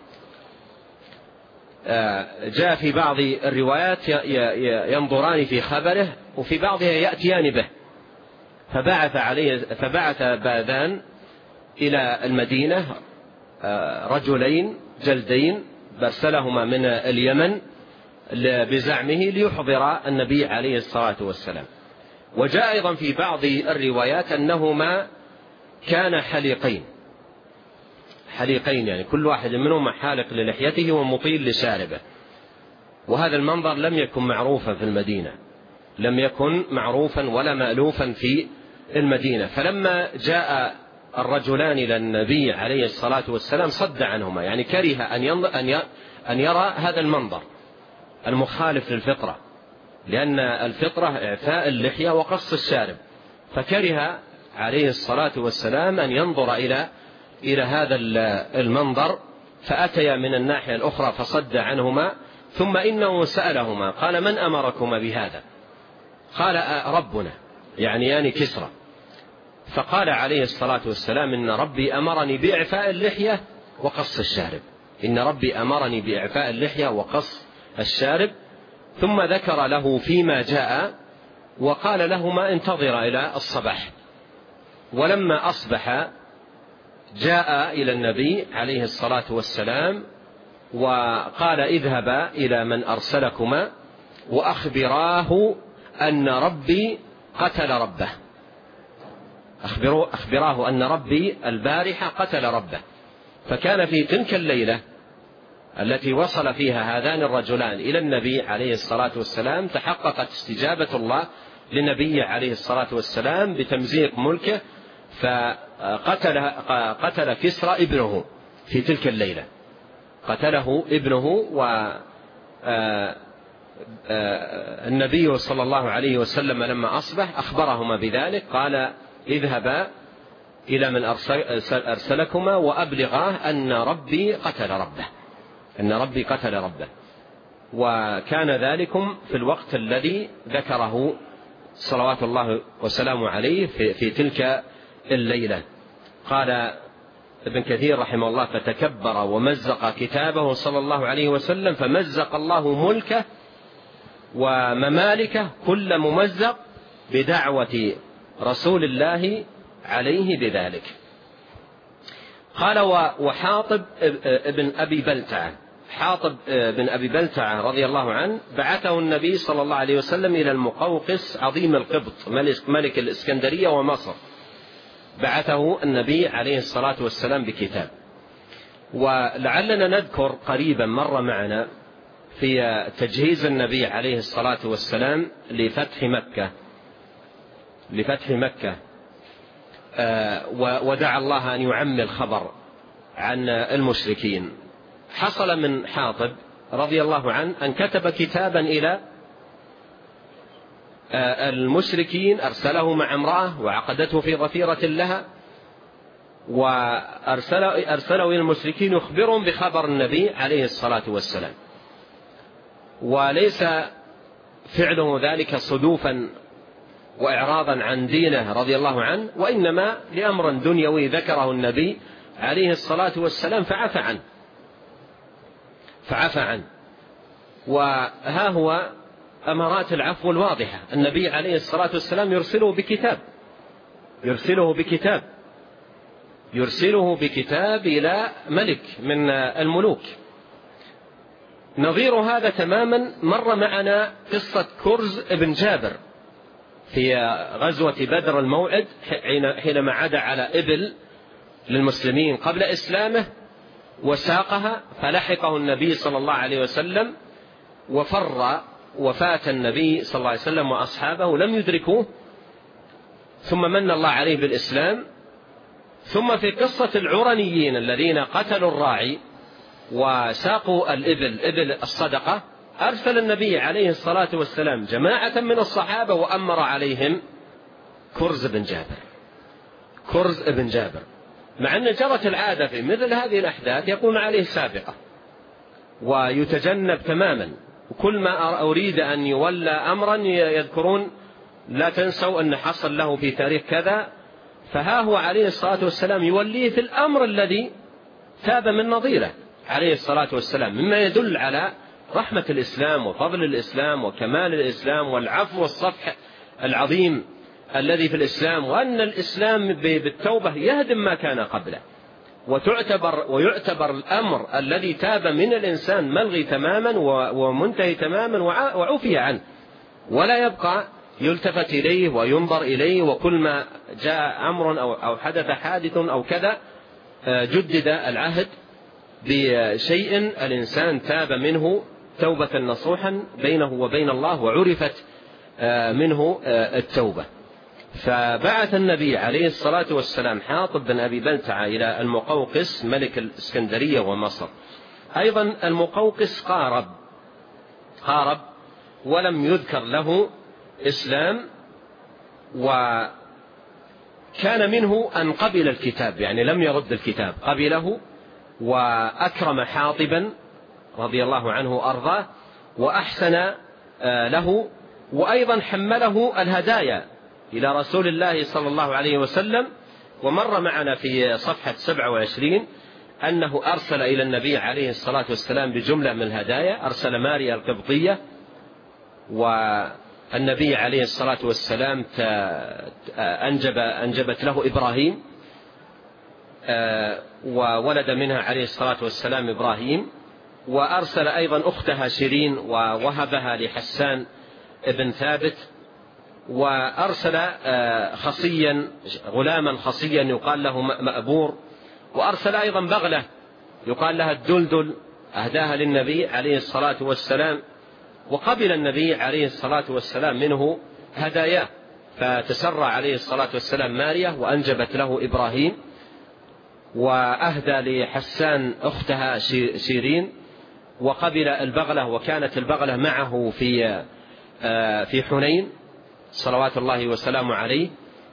آه جاء في بعض الروايات ينظران في خبره، وفي بعضها يأتيان به. فبعث عليه فبعث باذان إلى المدينة رجلين جلدين برسلهما من اليمن بزعمه ليحضر النبي عليه الصلاة والسلام. وجاء أيضا في بعض الروايات أنهما كان حليقين، حليقين يعني كل واحد منهما حالق للحيته ومطيل لشاربه. وهذا المنظر لم يكن معروفا في المدينة، لم يكن معروفا ولا مألوفا في المدينة. فلما جاء الرجلان إلى النبي عليه الصلاة والسلام صد عنهما، يعني كره أن يرى هذا المنظر المخالف للفطرة، لأن الفطرة إعفاء اللحية وقص الشارب، فكره عليه الصلاة والسلام أن ينظر إلى إلى هذا المنظر، فأتيا من الناحية الأخرى فصد عنهما. ثم إنه سألهما قال: من أمركما بهذا؟ قال: ربنا، يعني يعني كسرى. فقال عليه الصلاة والسلام: إن ربي أمرني بإعفاء اللحية وقص الشارب، إن ربي أمرني بإعفاء اللحية وقص الشارب. ثم ذكر له فيما جاء وقال لهما: انتظر إلى الصباح. ولما أصبح جاء إلى النبي عليه الصلاة والسلام وقال: اذهبا إلى من أرسلكما وأخبراه أن ربي قتل ربه، أخبراه أن ربي البارحة قتل ربه. فكان في تلك الليلة التي وصل فيها هذان الرجلان إلى النبي عليه الصلاة والسلام تحققت استجابة الله لنبيه عليه الصلاة والسلام بتمزيق ملكه، فقتل قتل كسرى ابنه في تلك الليلة، قتله ابنه. والنبي صلى الله عليه وسلم لما أصبح أخبرهما بذلك، قال: اذهبا إلى من أرسلكما وأبلغاه أن ربي قتل ربه، أن ربي قتل ربه. وكان ذلكم في الوقت الذي ذكره صلوات الله وسلامه عليه في, في تلك الليلة. قال ابن كثير رحمه الله: فتكبر ومزق كتابه صلى الله عليه وسلم، فمزق الله ملكه وممالكه كل ممزق بدعوة رسول الله عليه بذلك. قال: وحاطب ابن أبي بلتعة، حاطب بن أبي بلتعة رضي الله عنه بعثه النبي صلى الله عليه وسلم إلى المقوقس عظيم القبط ملك الإسكندرية ومصر، بعثه النبي عليه الصلاة والسلام بكتاب. ولعلنا نذكر قريبا مر معنا في تجهيز النبي عليه الصلاة والسلام لفتح مكة لفتح مكة ودعا الله أن يعم الخبر عن المشركين. حصل من حاطب رضي الله عنه أن كتب كتابا إلى المشركين، أرسله مع امرأة وعقدته في ظفيرة لها، وأرسله إلى المشركين يخبرهم بخبر النبي عليه الصلاة والسلام. وليس فعله ذلك صدوفا وإعراضا عن دينه رضي الله عنه، وإنما لأمر دنيوي ذكره النبي عليه الصلاة والسلام فعفى عنه فعفى عنه وها هو أمارات العفو الواضحة. النبي عليه الصلاة والسلام يرسله بكتاب يرسله بكتاب يرسله بكتاب إلى ملك من الملوك. نظير هذا تماما مر معنا قصة كرز ابن جابر في غزوة بدر الموعد، حينما عاد على إبل للمسلمين قبل إسلامه وساقها، فلحقه النبي صلى الله عليه وسلم وفر وفات النبي صلى الله عليه وسلم وأصحابه لم يدركوه، ثم من الله عليه بالإسلام. ثم في قصة العرنيين الذين قتلوا الراعي وساقوا الإبل إبل الصدقة، أرسل النبي عليه الصلاة والسلام جماعة من الصحابة وأمر عليهم كرز بن جابر كرز بن جابر مع أن جرت العادة في مثل هذه الأحداث يكون عليه سابقة ويتجنب تماما، وكل ما أريد أن يولى أمرا يذكرون لا تنسوا أن حصل له في تاريخ كذا، فها هو عليه الصلاة والسلام يوليه في الأمر الذي تاب من نظيره عليه الصلاة والسلام، مما يدل على رحمة الإسلام وفضل الإسلام وكمال الإسلام والعفو والصفح العظيم الذي في الإسلام، وأن الإسلام بالتوبة يهدم ما كان قبله، وتعتبر ويعتبر الأمر الذي تاب من الإنسان ملغي تماما ومنتهي تماما وعفي عنه، ولا يبقى يلتفت إليه وينظر إليه، وكل ما جاء أمر أو حدث حادث أو كذا جدد العهد بشيء الإنسان تاب منه توبة نصوحا بينه وبين الله وعرفت منه التوبة. فبعث النبي عليه الصلاة والسلام حاطب بن أبي بلتعة إلى المقوقس ملك الإسكندرية ومصر. أيضا المقوقس قارب قارب ولم يذكر له إسلام، وكان منه أن قبل الكتاب، يعني لم يرد الكتاب، قبله وأكرم حاطبا رضي الله عنه وأرضاه وأحسن له، وأيضا حمله الهدايا إلى رسول الله صلى الله عليه وسلم. ومر معنا في صفحة سبعة وعشرين أنه أرسل إلى النبي عليه الصلاة والسلام بجملة من الهدايا، أرسل ماريا القبطية، والنبي عليه الصلاة والسلام أنجب أنجبت له إبراهيم، وولد منها عليه الصلاة والسلام إبراهيم. وأرسل أيضا أختها شيرين ووهبها لحسان ابن ثابت. وأرسل خصيا غلاما خصيا يقال له مأبور. وأرسل أيضا بغلة يقال لها الدلدل، أهداها للنبي عليه الصلاة والسلام. وقبل النبي عليه الصلاة والسلام منه هداياه، فتسرى عليه الصلاة والسلام ماريا وأنجبت له إبراهيم، وأهدى لحسان أختها شيرين، وقبل البغلة، وكانت البغلة معه في في حنين صلوات الله وسلامه عليه،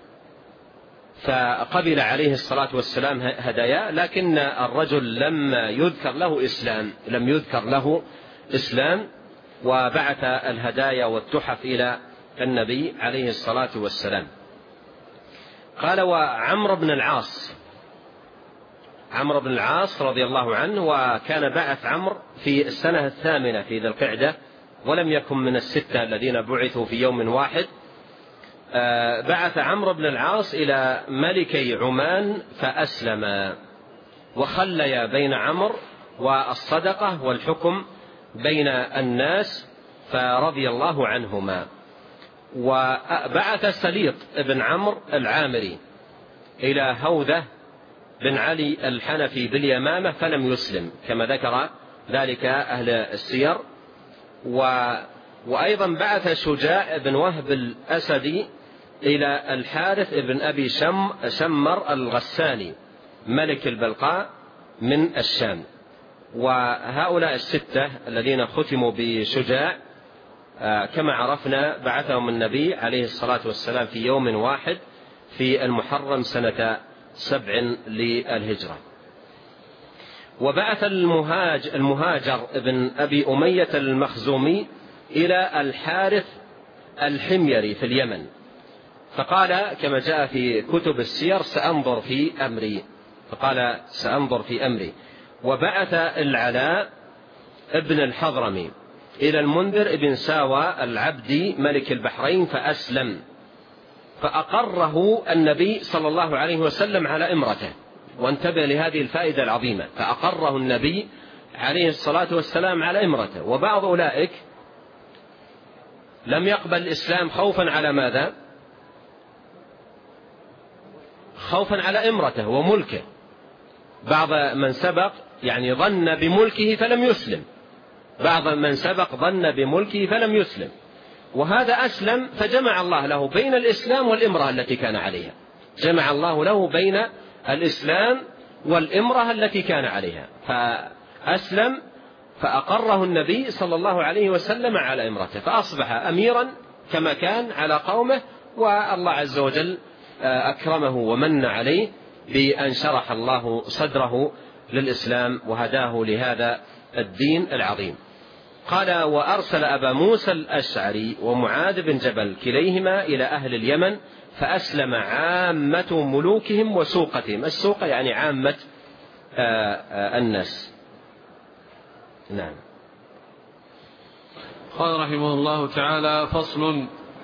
فقبل عليه الصلاة والسلام هدايا. لكن الرجل لم يذكر له إسلام لم يذكر له إسلام وبعث الهدايا والتحف إلى النبي عليه الصلاة والسلام. قال: وعمرو بن العاص عمرو بن العاص رضي الله عنه، وكان بعث عمرو في السنة الثامنة في ذي القعدة، ولم يكن من الستة الذين بعثوا في يوم واحد. بعث عمرو بن العاص إلى ملكي عمان فأسلم، وخليا بين عمرو والصدقة والحكم بين الناس فرضي الله عنهما. وبعث سليط بن عمرو العامري إلى هوذة بن علي الحنفي باليمامة فلم يسلم، كما ذكر ذلك أهل السير. و وأيضا بعث شجاع بن وهب الأسدي إلى الحارث بن أبي شم شمر الغساني ملك البلقاء من الشام. وهؤلاء الستة الذين ختموا بشجاع كما عرفنا بعثهم النبي عليه الصلاة والسلام في يوم واحد في المحرم سنة سبع للهجرة. وبعث المهاج المهاجر بن أبي أمية المخزومي إلى الحارث الحميري في اليمن، فقال كما جاء في كتب السير: سأنظر في أمري فقال سأنظر في أمري. وبعث العلاء ابن الحضرمي إلى المنذر ابن ساوى العبدي ملك البحرين فأسلم، فأقره النبي صلى الله عليه وسلم على إمرته. وانتبه لهذه الفائدة العظيمة، فأقره النبي عليه الصلاة والسلام على إمرته. وبعض أولئك لم يقبل الإسلام خوفا على ماذا؟ خوفا على إمرته وملكه. بعض من سبق يعني ظن بملكه فلم يسلم، بعض من سبق ظن بملكه فلم يسلم، وهذا أسلم فجمع الله له بين الإسلام والإمرة التي كان عليها. جمع الله له بين الإسلام والإمرة التي كان عليها، فأسلم فأقره النبي صلى الله عليه وسلم على إمرته، فأصبح أميرا كما كان على قومه. والله عز وجل أكرمه ومن عليه بأن شرح الله صدره للإسلام وهداه لهذا الدين العظيم. قال: وأرسل أبا موسى الأشعري ومعاذ بن جبل كليهما إلى أهل اليمن فأسلم عامة ملوكهم وسوقتهم. السوق يعني عامة الناس. نعم. قال رحمه الله تعالى: فصل.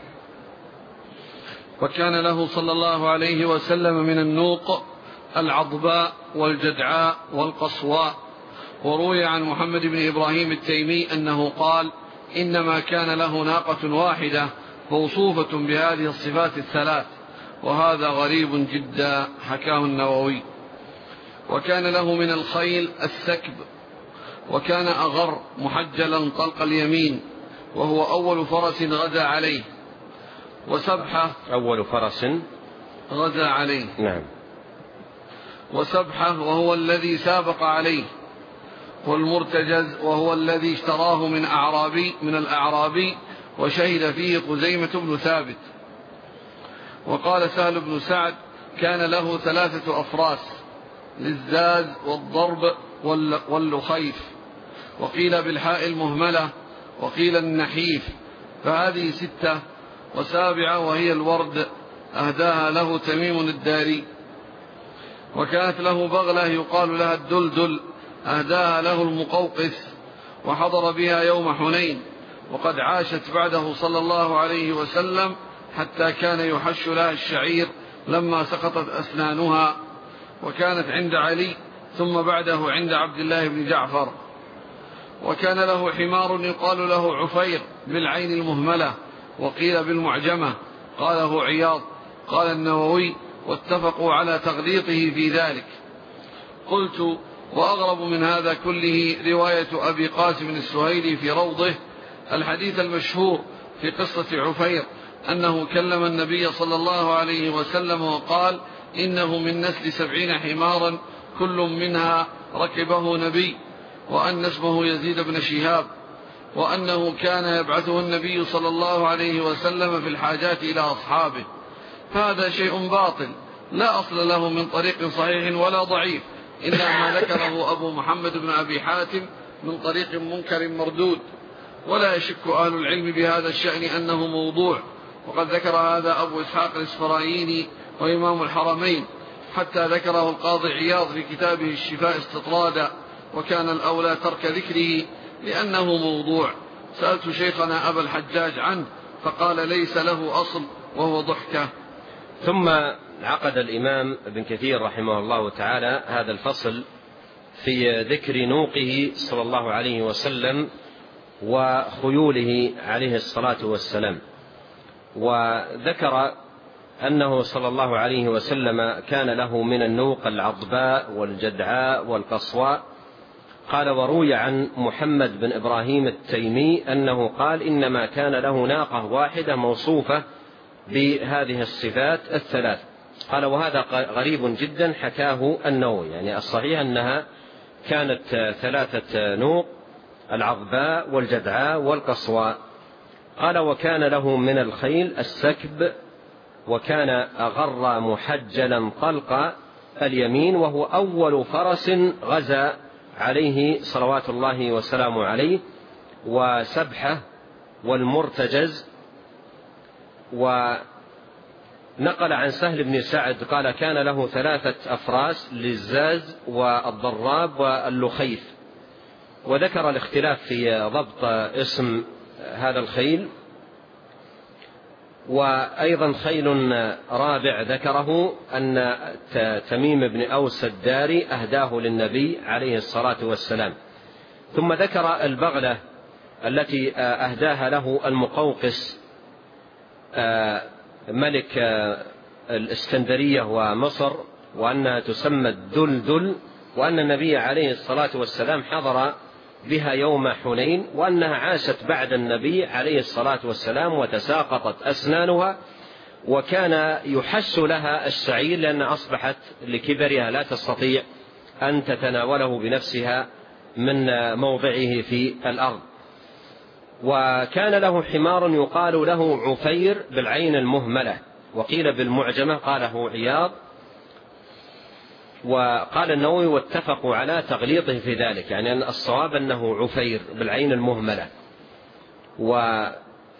وكان له صلى الله عليه وسلم من النوق العضباء والجدعاء والقصواء. وروي عن محمد بن إبراهيم التيمي أنه قال: إنما كان له ناقة واحدة موصوفة بهذه الصفات الثلاث، وهذا غريب جدا، حكاه النووي. وكان له من الخيل الثكب، وكان أغر محجلا طلق اليمين، وهو أول فرس غدا عليه. وسبحة أول فرس غزا عليه. نعم. وسبحة وهو الذي سابق عليه. والمرتجز وهو الذي اشتراه من أعرابي من الأعرابي وشهد فيه خزيمة بن ثابت. وقال سهل بن سعد كان له ثلاثة أفراس للزاز والضرب واللخيف، وقيل بالحاء المهملة، وقيل النحيف، فهذه ستة. وسابعة وهي الورد أهداها له تميم الداري. وكانت له بغلة يقال لها الدلدل أهداها له المقوقس، وحضر بها يوم حنين، وقد عاشت بعده صلى الله عليه وسلم حتى كان يحش لها الشعير لما سقطت أسنانها، وكانت عند علي ثم بعده عند عبد الله بن جعفر. وكان له حمار يقال له عفير بالعين المهملة، وقيل بالمعجمة، قاله عياض. قال النووي واتفقوا على تغليطه في ذلك. قلت وأغرب من هذا كله رواية أبي قاسم السهيلي في روضه الحديث المشهور في قصة عفير أنه كلم النبي صلى الله عليه وسلم وقال إنه من نسل سبعين حمارا كل منها ركبه نبي، وأن اسمه يزيد بن شهاب، وأنه كان يبعثه النبي صلى الله عليه وسلم في الحاجات إلى أصحابه. فهذا شيء باطل لا أصل له من طريق صحيح ولا ضعيف، إلا ما ذكره أبو محمد بن أبي حاتم من طريق منكر مردود. ولا يشك أهل العلم بهذا الشأن أنه موضوع، وقد ذكر هذا أبو إسحاق الإسفرايني وإمام الحرمين، حتى ذكره القاضي عياض في كتابه الشفاء استطرادا، وكان الأولى ترك ذكره لأنه موضوع. سألت شيخنا أبا الحجاج عنه فقال ليس له أصل وهو ضحكة. ثم عقد الإمام ابن كثير رحمه الله تعالى هذا الفصل في ذكر نوقه صلى الله عليه وسلم وخيوله عليه الصلاة والسلام. وذكر أنه صلى الله عليه وسلم كان له من النوق العضباء والجدعاء والقصواء. قال وروي عن محمد بن إبراهيم التيمي أنه قال إنما كان له ناقة واحدة موصوفة بهذه الصفات الثلاث. قال وهذا غريب جدا حكاه النووي، يعني الصحيح أنها كانت ثلاثة نوق العضباء والجدعاء والقصواء. قال وكان له من الخيل السكب، وكان أغر محجلا طلق اليمين، وهو أول فرس غزا عليه صلوات الله وسلامه عليه. وسبحة والمرتجز. ونقل عن سهل بن سعد قال كان له ثلاثة أفراس للزاز والضراب واللخيف. وذكر الاختلاف في ضبط اسم هذا الخيل. وأيضا خيل رابع ذكره أن تميم بن أوس الداري أهداه للنبي عليه الصلاة والسلام. ثم ذكر البغلة التي أهداها له المقوقس ملك الإسكندرية ومصر، وأنها تسمى الدلدل، وأن النبي عليه الصلاة والسلام حضر بها يوم حنين، وأنها عاشت بعد النبي عليه الصلاة والسلام وتساقطت أسنانها، وكان يحش لها الشعير لأن أصبحت لكبرها لا تستطيع أن تتناوله بنفسها من موضعه في الأرض. وكان له حمار يقال له عفير بالعين المهملة، وقيل بالمعجمة، قاله عياض. وقال النووي واتفقوا على تغليطه في ذلك، يعني أن الصواب أنه عفير بالعين المهملة. وكان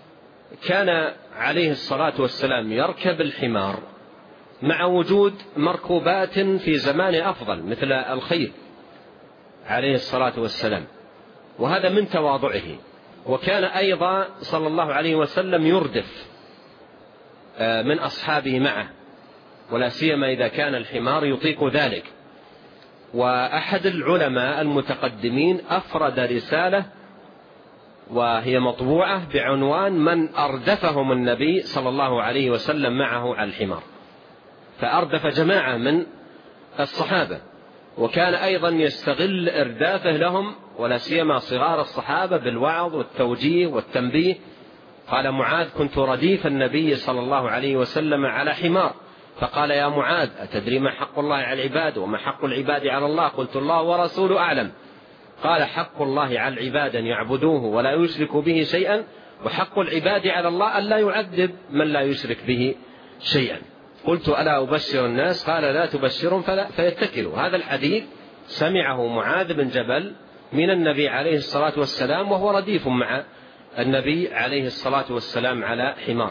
عليه الصلاة والسلام يركب الحمار مع وجود مركوبات في زمان أفضل مثل الخيل عليه الصلاة والسلام، وهذا من تواضعه. وكان أيضا صلى الله عليه وسلم يردف من أصحابه معه، ولا سيما إذا كان الحمار يطيق ذلك. وأحد العلماء المتقدمين أفرد رسالة وهي مطبوعة بعنوان من أردفهم النبي صلى الله عليه وسلم معه على الحمار، فأردف جماعة من الصحابة، وكان أيضا يستغل إردافه لهم ولا سيما صغار الصحابة بالوعظ والتوجيه والتنبيه قال معاذ: كنت رديف النبي صلى الله عليه وسلم على حمار، فقال: يا معاذ، أتدري ما حق الله على العباد وما حق العباد على الله؟ قلت: الله ورسوله أعلم. قال: حق الله على العباد أن يعبدوه ولا يشركوا به شيئا، وحق العباد على الله أن لا يعذب من لا يشرك به شيئا. قلت: ألا أبشر الناس؟ قال: لا تبشرهم فلا فيتكلوا. هذا الحديث سمعه معاذ بن جبل من النبي عليه الصلاة والسلام وهو رديف مع النبي عليه الصلاة والسلام على حمار.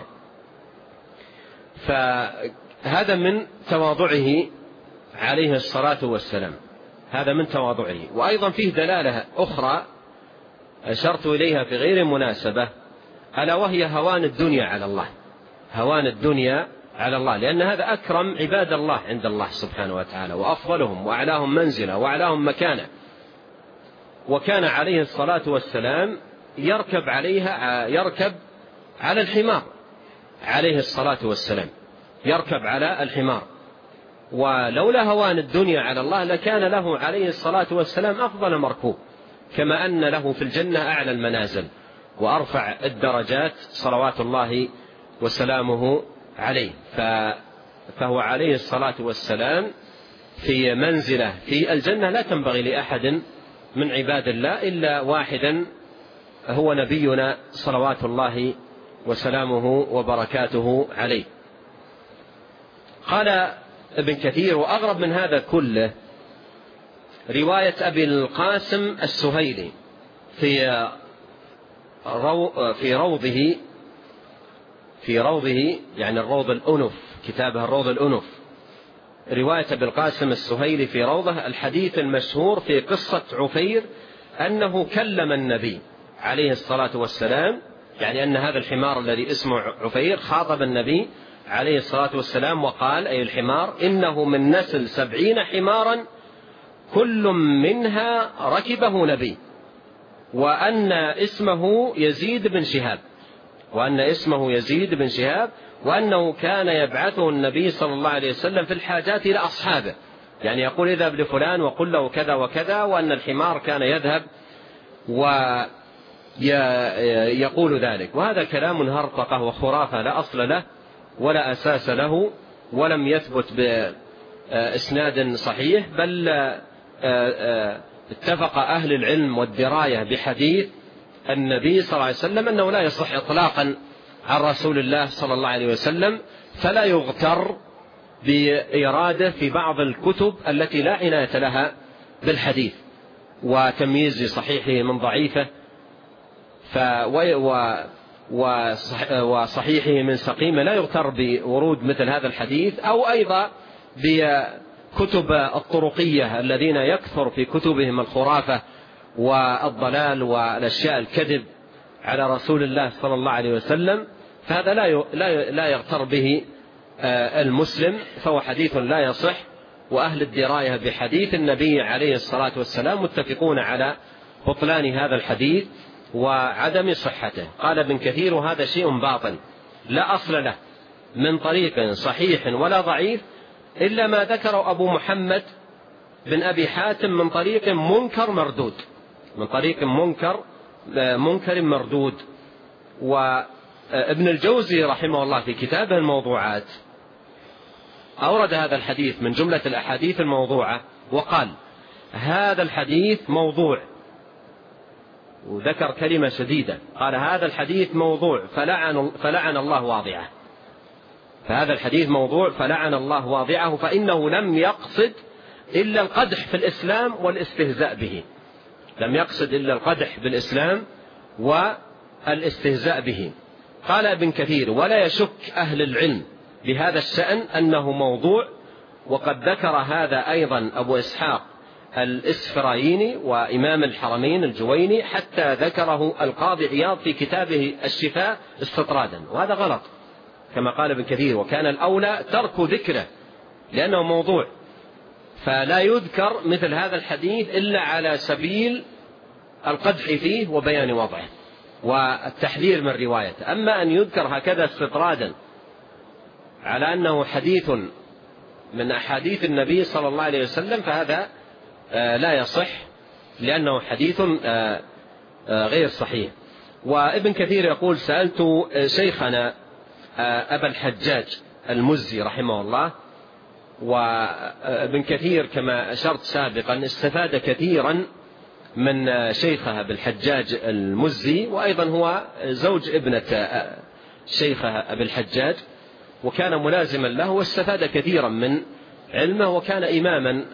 فهذا من تواضعه عليه الصلاة والسلام، هذا من تواضعه. وأيضا فيه دلالة أخرى أشرت إليها في غير مناسبة، ألا وهي هوان الدنيا على الله، هوان الدنيا على الله، لأن هذا أكرم عباد الله عند الله سبحانه وتعالى، وأفضلهم وأعلاهم منزلة وأعلاهم مكانة. وكان عليه الصلاة والسلام يركب عليها يركب على الحمار عليه الصلاة والسلام، يركب على الحمار. ولولا هوان الدنيا على الله لكان له عليه الصلاة والسلام أفضل مركوب، كما أن له في الجنة أعلى المنازل وأرفع الدرجات صلوات الله وسلامه عليه. فهو عليه الصلاة والسلام في منزلة في الجنة لا تنبغي لأحد من عباد الله إلا واحدا، هو نبينا صلوات الله وسلامه وبركاته عليه. قال ابن كثير: وأغرب من هذا كله رواية أبي القاسم السهيلي في رو في روضه في روضه يعني الروض الأنف، كتابه الروض الأنف، رواية أبي القاسم السهيلي في روضه، الحديث المشهور في قصة عفير أنه كلم النبي عليه الصلاة والسلام، يعني أن هذا الحمار الذي اسمه عفير خاطب النبي عليه الصلاة والسلام وقال، أي الحمار: إنه من نسل سبعين حمارا كل منها ركبه نبي، وأن اسمه يزيد بن شهاب وأن اسمه يزيد بن شهاب وأنه كان يبعثه النبي صلى الله عليه وسلم في الحاجات إلى أصحابه، يعني يقول: اذهب لفلان وقل له كذا وكذا، وأن الحمار كان يذهب ويقول ذلك. وهذا كلام هرطقة وخرافة لا أصل له ولا أساس له، ولم يثبت بإسناد صحيح، بل اتفق أهل العلم والدراية بحديث النبي صلى الله عليه وسلم أنه لا يصح إطلاقا عن رسول الله صلى الله عليه وسلم، فلا يغتر بإرادة في بعض الكتب التي لا عناية لها بالحديث وتمييز صحيحه من ضعيفه وصحيحه من سقيمه، لا يغتر بورود مثل هذا الحديث. أو أيضا بكتب الطرقية الذين يكثر في كتبهم الخرافة والضلال والأشياء الكذب على رسول الله صلى الله عليه وسلم، فهذا لا لا يغتر به المسلم، فهو حديث لا يصح. وأهل الدراية بحديث النبي عليه الصلاة والسلام متفقون على بطلان هذا الحديث وعدم صحته. قال ابن كثير: هذا شيء باطل لا أصل له من طريق صحيح ولا ضعيف، إلا ما ذكره أبو محمد بن أبي حاتم من طريق منكر مردود من طريق منكر منكر مردود. وابن الجوزي رحمه الله في كتابه الموضوعات أورد هذا الحديث من جملة الأحاديث الموضوعة، وقال: هذا الحديث موضوع، وذكر كلمة شديدة، قال: هذا الحديث موضوع فلعن, فلعن الله واضعه فهذا الحديث موضوع فلعن الله واضعه، فإنه لم يقصد إلا القدح في الإسلام والاستهزاء به لم يقصد إلا القدح بالإسلام والاستهزاء به. قال ابن كثير: ولا يشك أهل العلم بهذا الشأن أنه موضوع، وقد ذكر هذا أيضا أبو إسحاق الإسفرايني وإمام الحرمين الجويني، حتى ذكره القاضي عياض في كتابه الشفاء استطرادا، وهذا غلط كما قال ابن كثير، وكان الأولى ترك ذكره لأنه موضوع، فلا يذكر مثل هذا الحديث إلا على سبيل القدح فيه وبيان وضعه والتحذير من روايته. أما أن يذكر هكذا استطرادا على أنه حديث من أحاديث النبي صلى الله عليه وسلم فهذا لا يصح، لأنه حديث غير صحيح. وابن كثير يقول سألت شيخنا أبا الحجاج المزي رحمه الله، وابن كثير كما أشرت سابقا استفاد كثيرا من شيخه أبي الحجاج المزي، وأيضا هو زوج ابنة شيخه أبي الحجاج، وكان ملازما له واستفاد كثيرا من علمه، وكان إماما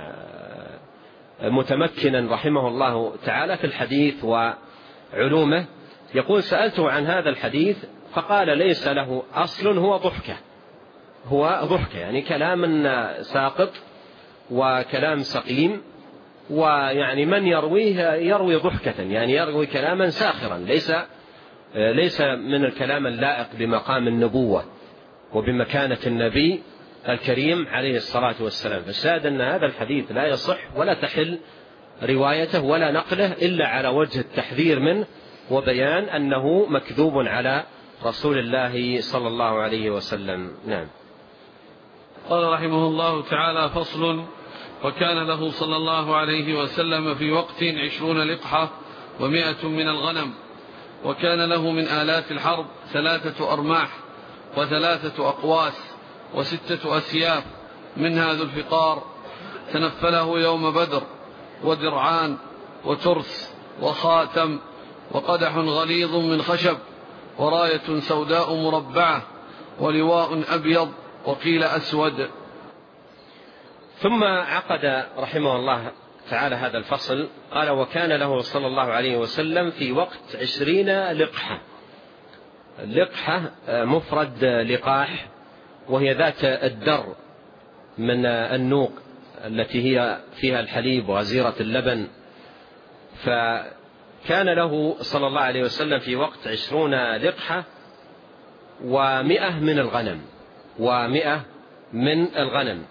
متمكنا رحمه الله تعالى في الحديث وعلومه. يقول سألته عن هذا الحديث فقال ليس له أصل، هو ضحكة، هو ضحكة يعني كلام ساقط وكلام سقيم، ويعني من يرويه يروي ضحكة، يعني يروي كلاما ساخرا، ليس ليس من الكلام اللائق بمقام النبوة وبمكانة النبي الكريم عليه الصلاة والسلام. فالشاهد أن هذا الحديث لا يصح ولا تحل روايته ولا نقله إلا على وجه التحذير منه وبيان أنه مكذوب على رسول الله صلى الله عليه وسلم. نعم. قال رحمه الله تعالى: فصل: وكان له صلى الله عليه وسلم في وقت عشرون لقحة ومائة من الغنم، وكان له من آلات الحرب ثلاثة أرماح وثلاثة أقواس وستة أسياف، منها ذو الفقار تنفله يوم بدر، ودرعان وترس وخاتم وقدح غليظ من خشب، وراية سوداء مربعة، ولواء أبيض وقيل أسود. ثم عقد رحمه الله تعالى هذا الفصل، قال: وكان له صلى الله عليه وسلم في وقت عشرين لقحة. اللقحة مفرد لقاح، وهي ذات الدر من النوق التي هي فيها الحليب وغزيرة اللبن. فكان له صلى الله عليه وسلم في وقت عشرون لقحة ومئة من الغنم ومئة من الغنم.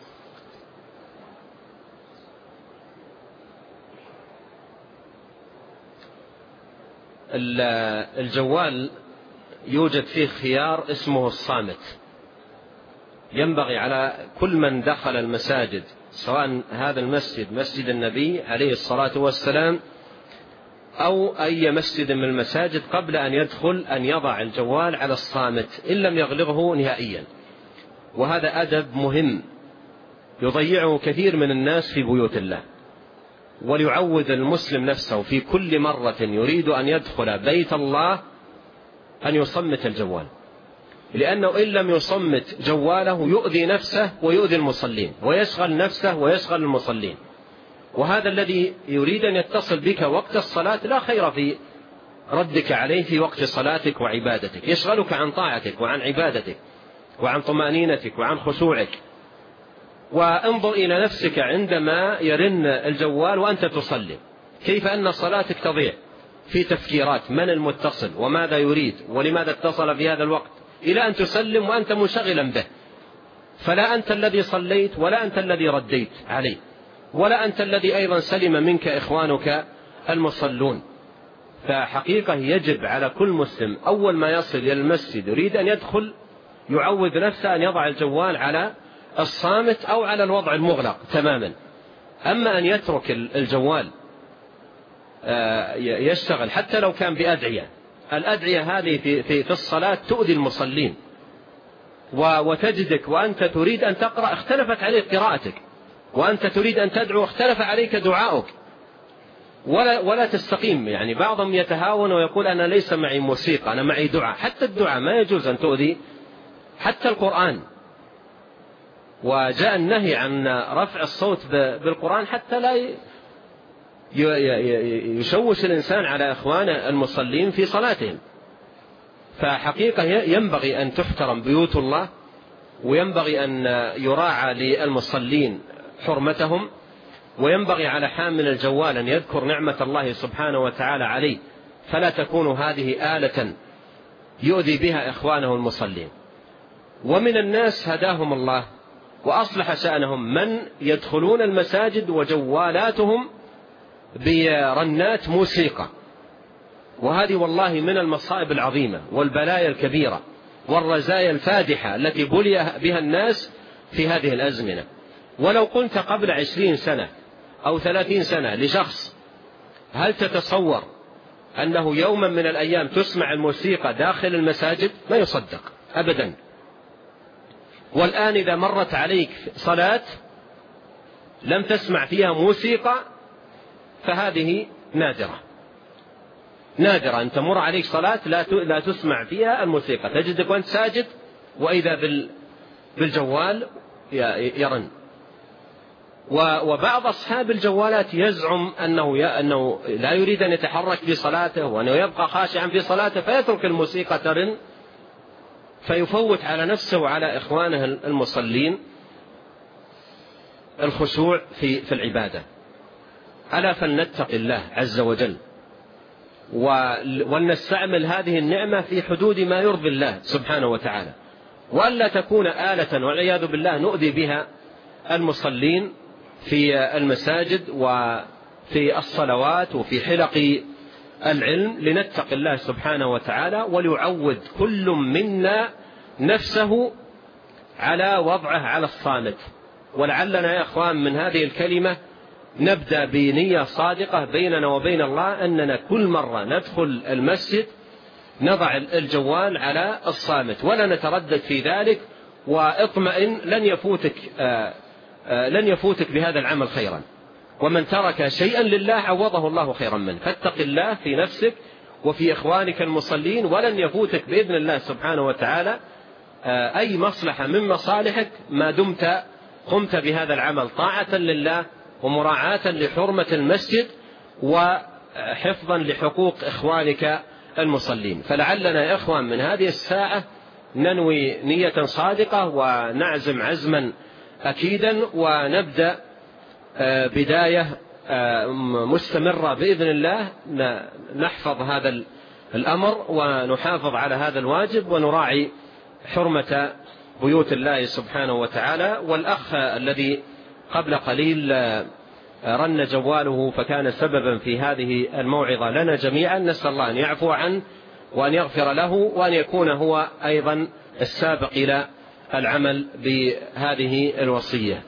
الجوال يوجد فيه خيار اسمه الصامت، ينبغي على كل من دخل المساجد، سواء هذا المسجد مسجد النبي عليه الصلاة والسلام أو أي مسجد من المساجد، قبل أن يدخل أن يضع الجوال على الصامت إن لم يغلقه نهائيا. وهذا أدب مهم يضيعه كثير من الناس في بيوت الله. وليعود المسلم نفسه في كل مرة يريد أن يدخل بيت الله أن يصمت الجوال، لأنه إن لم يصمت جواله يؤذي نفسه ويؤذي المصلين، ويشغل نفسه ويشغل المصلين. وهذا الذي يريد أن يتصل بك وقت الصلاة لا خير في ردك عليه في وقت صلاتك وعبادتك، يشغلك عن طاعتك وعن عبادتك وعن طمأنينتك وعن خشوعك. وانظر إلى نفسك عندما يرن الجوال وأنت تصلي، كيف أن صلاتك تضيع في تفكيرات من المتصل وماذا يريد ولماذا اتصل في هذا الوقت، إلى أن تسلم وأنت مشغلا به. فلا أنت الذي صليت ولا أنت الذي رديت عليه، ولا أنت الذي أيضا سلم منك إخوانك المصلون. فحقيقة يجب على كل مسلم أول ما يصل إلى المسجد يريد أن يدخل يعود نفسه أن يضع الجوال على الصامت أو على الوضع المغلق تماما. أما أن يترك الجوال يشتغل حتى لو كان بأدعية، الأدعية هذه في, في, في الصلاة تؤذي المصلين، وتجدك وأنت تريد أن تقرأ اختلفت عليك قراءتك، وأنت تريد أن تدعو اختلف عليك دعاؤك، ولا, ولا تستقيم. يعني بعضهم يتهاون ويقول أنا ليس معي موسيقى، أنا معي دعاء. حتى الدعاء ما يجوز أن تؤذي، حتى القرآن. وجاء النهي عن رفع الصوت بالقرآن حتى لا يشوش الإنسان على إخوان المصلين في صلاتهم. فحقيقة ينبغي أن تحترم بيوت الله، وينبغي أن يراعى للمصلين حرمتهم، وينبغي على حامل الجوال أن يذكر نعمة الله سبحانه وتعالى عليه، فلا تكون هذه آلة يؤذي بها إخوانه المصلين. ومن الناس هداهم الله وأصلح شأنهم من يدخلون المساجد وجوالاتهم برنات موسيقى، وهذه والله من المصائب العظيمة والبلايا الكبيرة والرزايا الفادحة التي بلي بها الناس في هذه الأزمنة. ولو قلت قبل عشرين سنة أو ثلاثين سنة لشخص هل تتصور أنه يوما من الأيام تسمع الموسيقى داخل المساجد ما يصدق أبدا. والآن إذا مرت عليك صلاة لم تسمع فيها موسيقى فهذه نادرة، نادرة أن تمر عليك صلاة لا تسمع فيها الموسيقى، تجدك وأنت ساجد وإذا بالجوال يرن. وبعض أصحاب الجوالات يزعم أنه أنه لا يريد أن يتحرك في صلاته وأنه يبقى خاشعا في صلاته فيترك الموسيقى ترن، فيفوت على نفسه وعلى إخوانه المصلين الخشوع في في العبادة. ألا فلنتق الله عز وجل ولنستعمل هذه النعمة في حدود ما يرضي الله سبحانه وتعالى، وألا تكون آلة والعياذ بالله نؤذي بها المصلين في المساجد وفي الصلوات وفي حلق العلم. لنتق الله سبحانه وتعالى وليعود كل منا نفسه على وضعه على الصامت. ولعلنا يا أخوان من هذه الكلمة نبدأ بنية صادقة بيننا وبين الله أننا كل مرة ندخل المسجد نضع الجوال على الصامت ولا نتردد في ذلك، واطمئن لن يفوتك آآ آآ لن يفوتك بهذا العمل خيرا، ومن ترك شيئا لله عوضه الله خيرا منه. فاتق الله في نفسك وفي إخوانك المصلين ولن يفوتك بإذن الله سبحانه وتعالى أي مصلحة من مصالحك ما دمت قمت بهذا العمل طاعة لله ومراعاة لحرمة المسجد وحفظا لحقوق إخوانك المصلين. فلعلنا يا إخوان من هذه الساعة ننوي نية صادقة ونعزم عزما أكيدا ونبدأ بداية مستمرة بإذن الله نحفظ هذا الأمر ونحافظ على هذا الواجب ونراعي حرمة بيوت الله سبحانه وتعالى. والأخ الذي قبل قليل رن جواله فكان سببا في هذه الموعظة لنا جميعا، نسأل الله أن يعفو عنه وأن يغفر له وأن يكون هو أيضا السابق إلى العمل بهذه الوصية.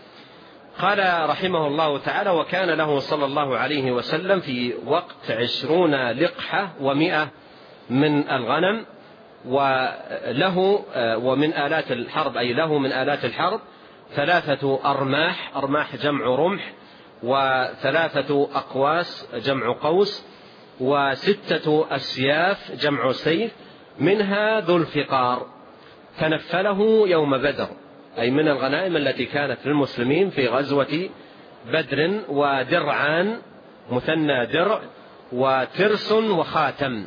قال رحمه الله تعالى: وكان له صلى الله عليه وسلم في وقت عشرون لقحة ومئة من الغنم، وله ومن آلات الحرب أي له من آلات الحرب ثلاثة أرماح، أرماح جمع رمح، وثلاثة أقواس جمع قوس، وستة أسياف جمع سيف، منها ذو الفقار تنفله يوم بدر، أي من الغنائم التي كانت للمسلمين في غزوة بدر، ودرعان مثنى درع، وترس وخاتم.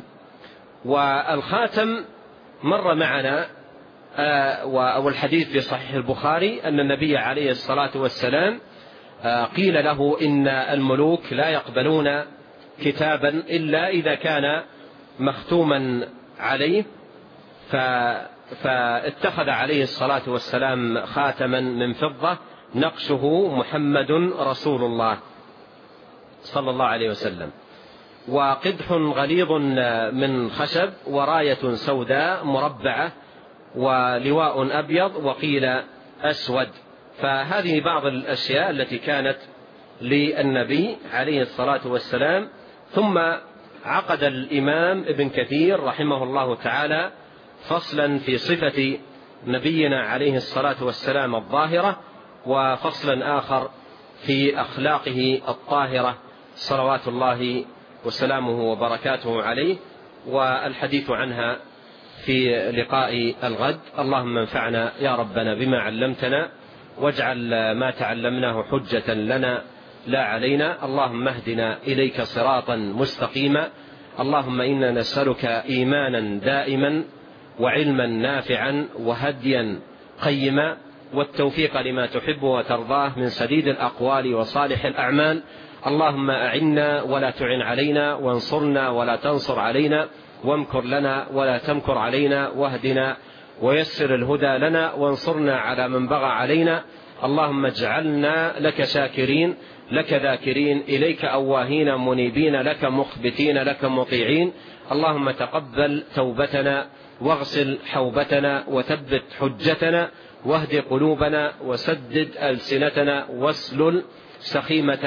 والخاتم مر معنا والحديث في صحيح البخاري أن النبي عليه الصلاة والسلام قيل له إن الملوك لا يقبلون كتابا إلا إذا كان مختوما عليه، فاتخذ عليه الصلاة والسلام خاتما من فضة نقشه محمد رسول الله صلى الله عليه وسلم، وقدح غليظ من خشب، وراية سوداء مربعة، ولواء أبيض، وقيل أسود. فهذه بعض الأشياء التي كانت للنبي عليه الصلاة والسلام. ثم عقد الإمام ابن كثير رحمه الله تعالى فصلا في صفة نبينا عليه الصلاة والسلام الظاهرة، وفصلا آخر في أخلاقه الطاهرة صلوات الله وسلامه وبركاته عليه، والحديث عنها في لقاء الغد. اللهم انفعنا يا ربنا بما علمتنا، واجعل ما تعلمناه حجة لنا لا علينا. اللهم اهدنا إليك صراطا مستقيما. اللهم إنا نسألك إيمانا دائما وعلما نافعا وهديا قيما، والتوفيق لما تحب وترضاه من سديد الأقوال وصالح الأعمال. اللهم أعنا ولا تعن علينا، وانصرنا ولا تنصر علينا، وامكر لنا ولا تمكر علينا، واهدنا ويسر الهدى لنا، وانصرنا على من بغى علينا. اللهم اجعلنا لك شاكرين، لك ذاكرين، إليك أواهين منيبين، لك مخبتين، لك مطيعين. اللهم تقبل توبتنا، واغسل حوبتنا، وثبت حجتنا، واهد قلوبنا، وسدد ألسنتنا، واسلل سخيمة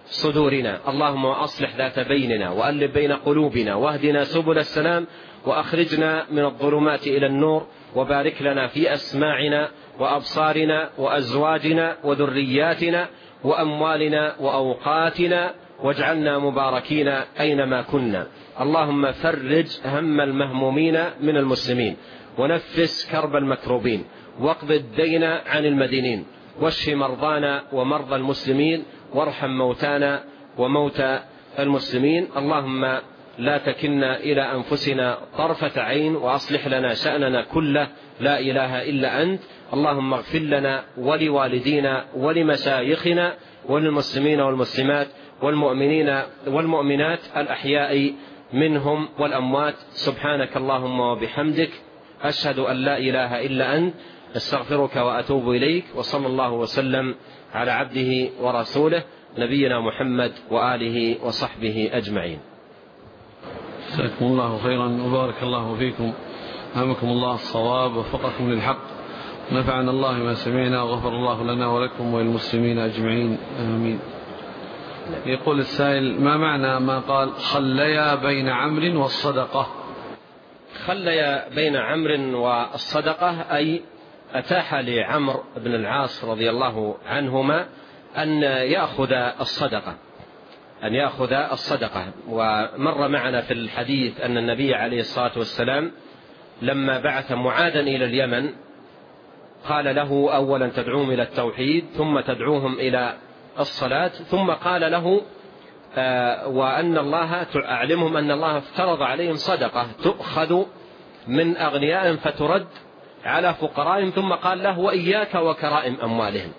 صدورنا، اللهم أصلح ذات بيننا وألف بين قلوبنا واهدنا سبل السلام وأخرجنا من الظلمات إلى النور، وبارك لنا في أسماعنا وأبصارنا وأزواجنا وذرياتنا وأموالنا وأوقاتنا، واجعلنا مباركين أينما كنا. اللهم فرج هم المهمومين من المسلمين، ونفس كرب المكروبين، واقض الدين عن المدينين، واشف مرضانا ومرضى المسلمين، وارحم موتانا وموتى المسلمين. اللهم لا تكلنا إلى أنفسنا طرفة عين، وأصلح لنا شأننا كله، لا إله إلا أنت. اللهم اغفر لنا ولوالدينا ولمشايخنا وللمسلمين والمسلمات والمؤمنين والمؤمنات الأحياء منهم والأموات. سبحانك اللهم وبحمدك، أشهد أن لا إله إلا أنت، استغفرك وأتوب إليك. وصلى الله وسلم على عبده ورسوله نبينا محمد وآله وصحبه أجمعين. جزاكم الله خيرا وبارك الله فيكم، ألهمكم الله الصواب ووفقكم للحق، نفعنا الله ما سمعنا وغفر الله لنا ولكم وللمسلمين أجمعين، آمين. يقول السائل: ما معنى ما قال خليا بين عمر والصدقة؟ خليا بين عمر والصدقة أي أتاح لعمر بن العاص رضي الله عنهما أن يأخذ الصدقة أن يأخذ الصدقة ومر معنا في الحديث أن النبي عليه الصلاة والسلام لما بعث معاذا إلى اليمن قال له: أولا تدعوهم إلى التوحيد، ثم تدعوهم إلى الصلاة، ثم قال له: آه وأن الله أعلمهم أن الله افترض عليهم صدقة تؤخذ من أغنيائهم فترد على فقرائهم، ثم قال له: وإياك وكرائم أموالهم.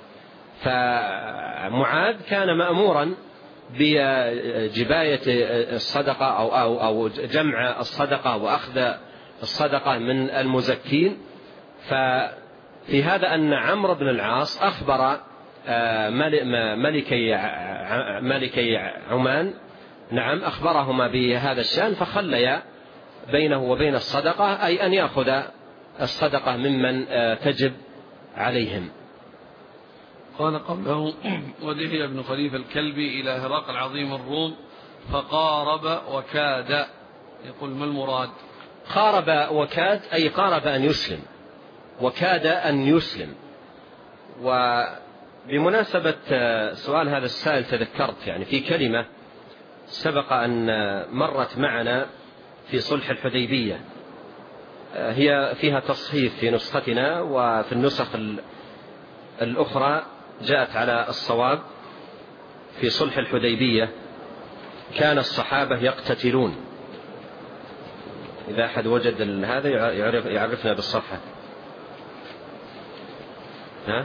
فمعاذ كان مأمورا بجباية الصدقة أو, أو, أو جمع الصدقة وأخذ الصدقة من المزكين. ففي هذا أن عمرو بن العاص أخبر ملكي ملكي عمان نعم أخبرهما بهذا الشأن، فخليا بينه وبين الصدقة، أي أن يأخذ الصدقة ممن تجب عليهم. قال قبله: ودهي ابن خليفة الكلبي إلى هرقل عظيم الروم فقارب وكاد. يقول: ما المراد؟ قارب وكاد أي قارب أن يسلم، وكاد أن يسلم. وبمناسبة سؤال هذا السائل تذكرت يعني في كلمة سبق أن مرت معنا في صلح الحديبية، هي فيها تصحيف في نسختنا، وفي النسخ الأخرى جاءت على الصواب. في صلح الحديبية كان الصحابة يقتتلون. إذا أحد وجد هذا يعرف يعرفنا بالصفحة. ها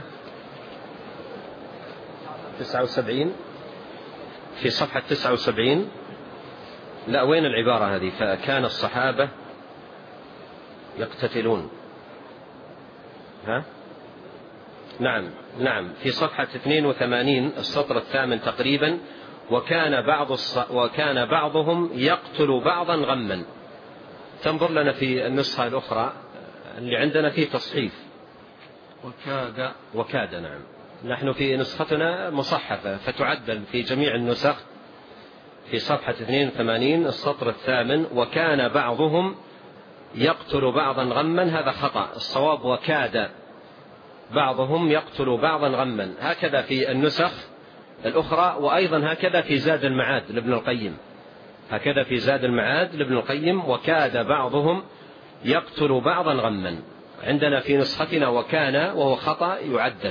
تسعة وسبعين، في صفحة تسعة وسبعين. لا، وين العبارة هذه؟ فكان الصحابة يقتتلون. ها نعم نعم في صفحة اثنين وثمانين السطر الثامن تقريبا. وكان بعض الص... وكان بعضهم يقتل بعضا غما. تنظر لنا في النسخة الأخرى اللي عندنا فيه تصحيف وكاد وكاد نعم. نحن في نسختنا مصحفة فتعدل في جميع النسخ في صفحة اثنين وثمانين السطر الثامن: وكان بعضهم يقتل بعضا غما. هذا خطأ، الصواب وكاد بعضهم يقتل بعضا غما. هكذا في النسخ الأخرى، وأيضا هكذا في زاد المعاد لابن القيم هكذا في زاد المعاد لابن القيم: وكاد بعضهم يقتل بعضا غما. عندنا في نسختنا وكان، وهو خطأ يعدل.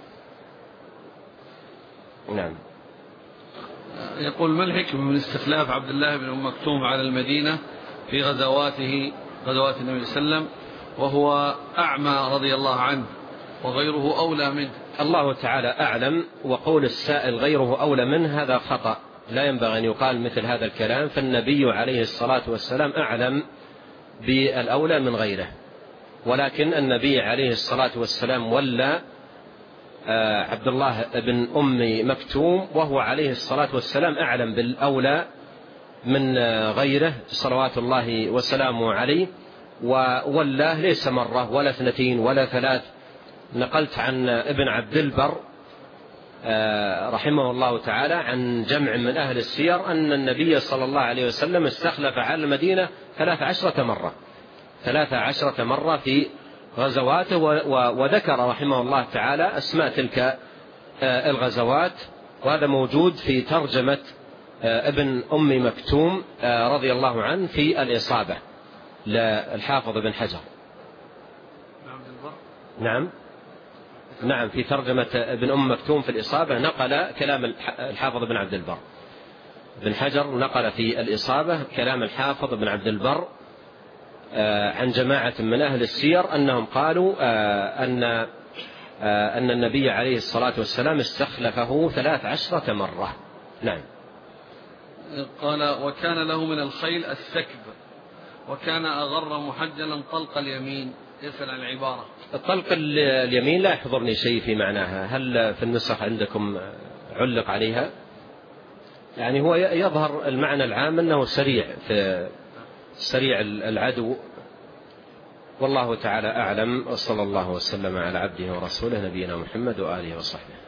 نعم. يقول: ما الحكمة من استخلاف عبد الله بن أم مكتوم على المدينة في غزواته غزوات النبي صلى الله عليه وسلم وهو أعمى رضي الله عنه وغيره أولى منه؟ الله تعالى أعلم، وقول السائل غيره أولى منه هذا خطأ، لا ينبغي أن يقال مثل هذا الكلام، فالنبي عليه الصلاة والسلام أعلم بالأولى من غيره. ولكن النبي عليه الصلاة والسلام ولى عبد الله بن أم مكتوم وهو عليه الصلاة والسلام أعلم بالأولى من غيره صلوات الله وسلامه عليه، وولاه ليس مرة ولا اثنتين ولا ثلاث. نقلت عن ابن عبد البر رحمه الله تعالى عن جمع من أهل السير أن النبي صلى الله عليه وسلم استخلف على المدينة ثلاث عشرة مرة ثلاث عشرة مرة في غزواته، وذكر رحمه الله تعالى أسماء تلك الغزوات، وهذا موجود في ترجمة ابن أم مكتوم رضي الله عنه في الإصابة للحافظ بن حجر. نعم نعم في ترجمة ابن أم مكتوم في الإصابة نقل كلام الحافظ بن عبد البر. ابن حجر نقل في الإصابة كلام الحافظ بن عبد البر عن جماعة من أهل السير أنهم قالوا أن أن النبي عليه الصلاة والسلام استخلفه ثلاث عشرة مرة. نعم. قال وكان له من الخيل السكب، وكان أغر محجلا طلق اليمين. يسأل عن العبارة. طلق اليمين لا يحضرني شيء في معناها، هل في النسخ عندكم علق عليها؟ يعني هو يظهر المعنى العام أنه سريع في سريع العدو، والله تعالى أعلم، وصلى الله وسلم على عبده ورسوله نبينا محمد وآله وصحبه.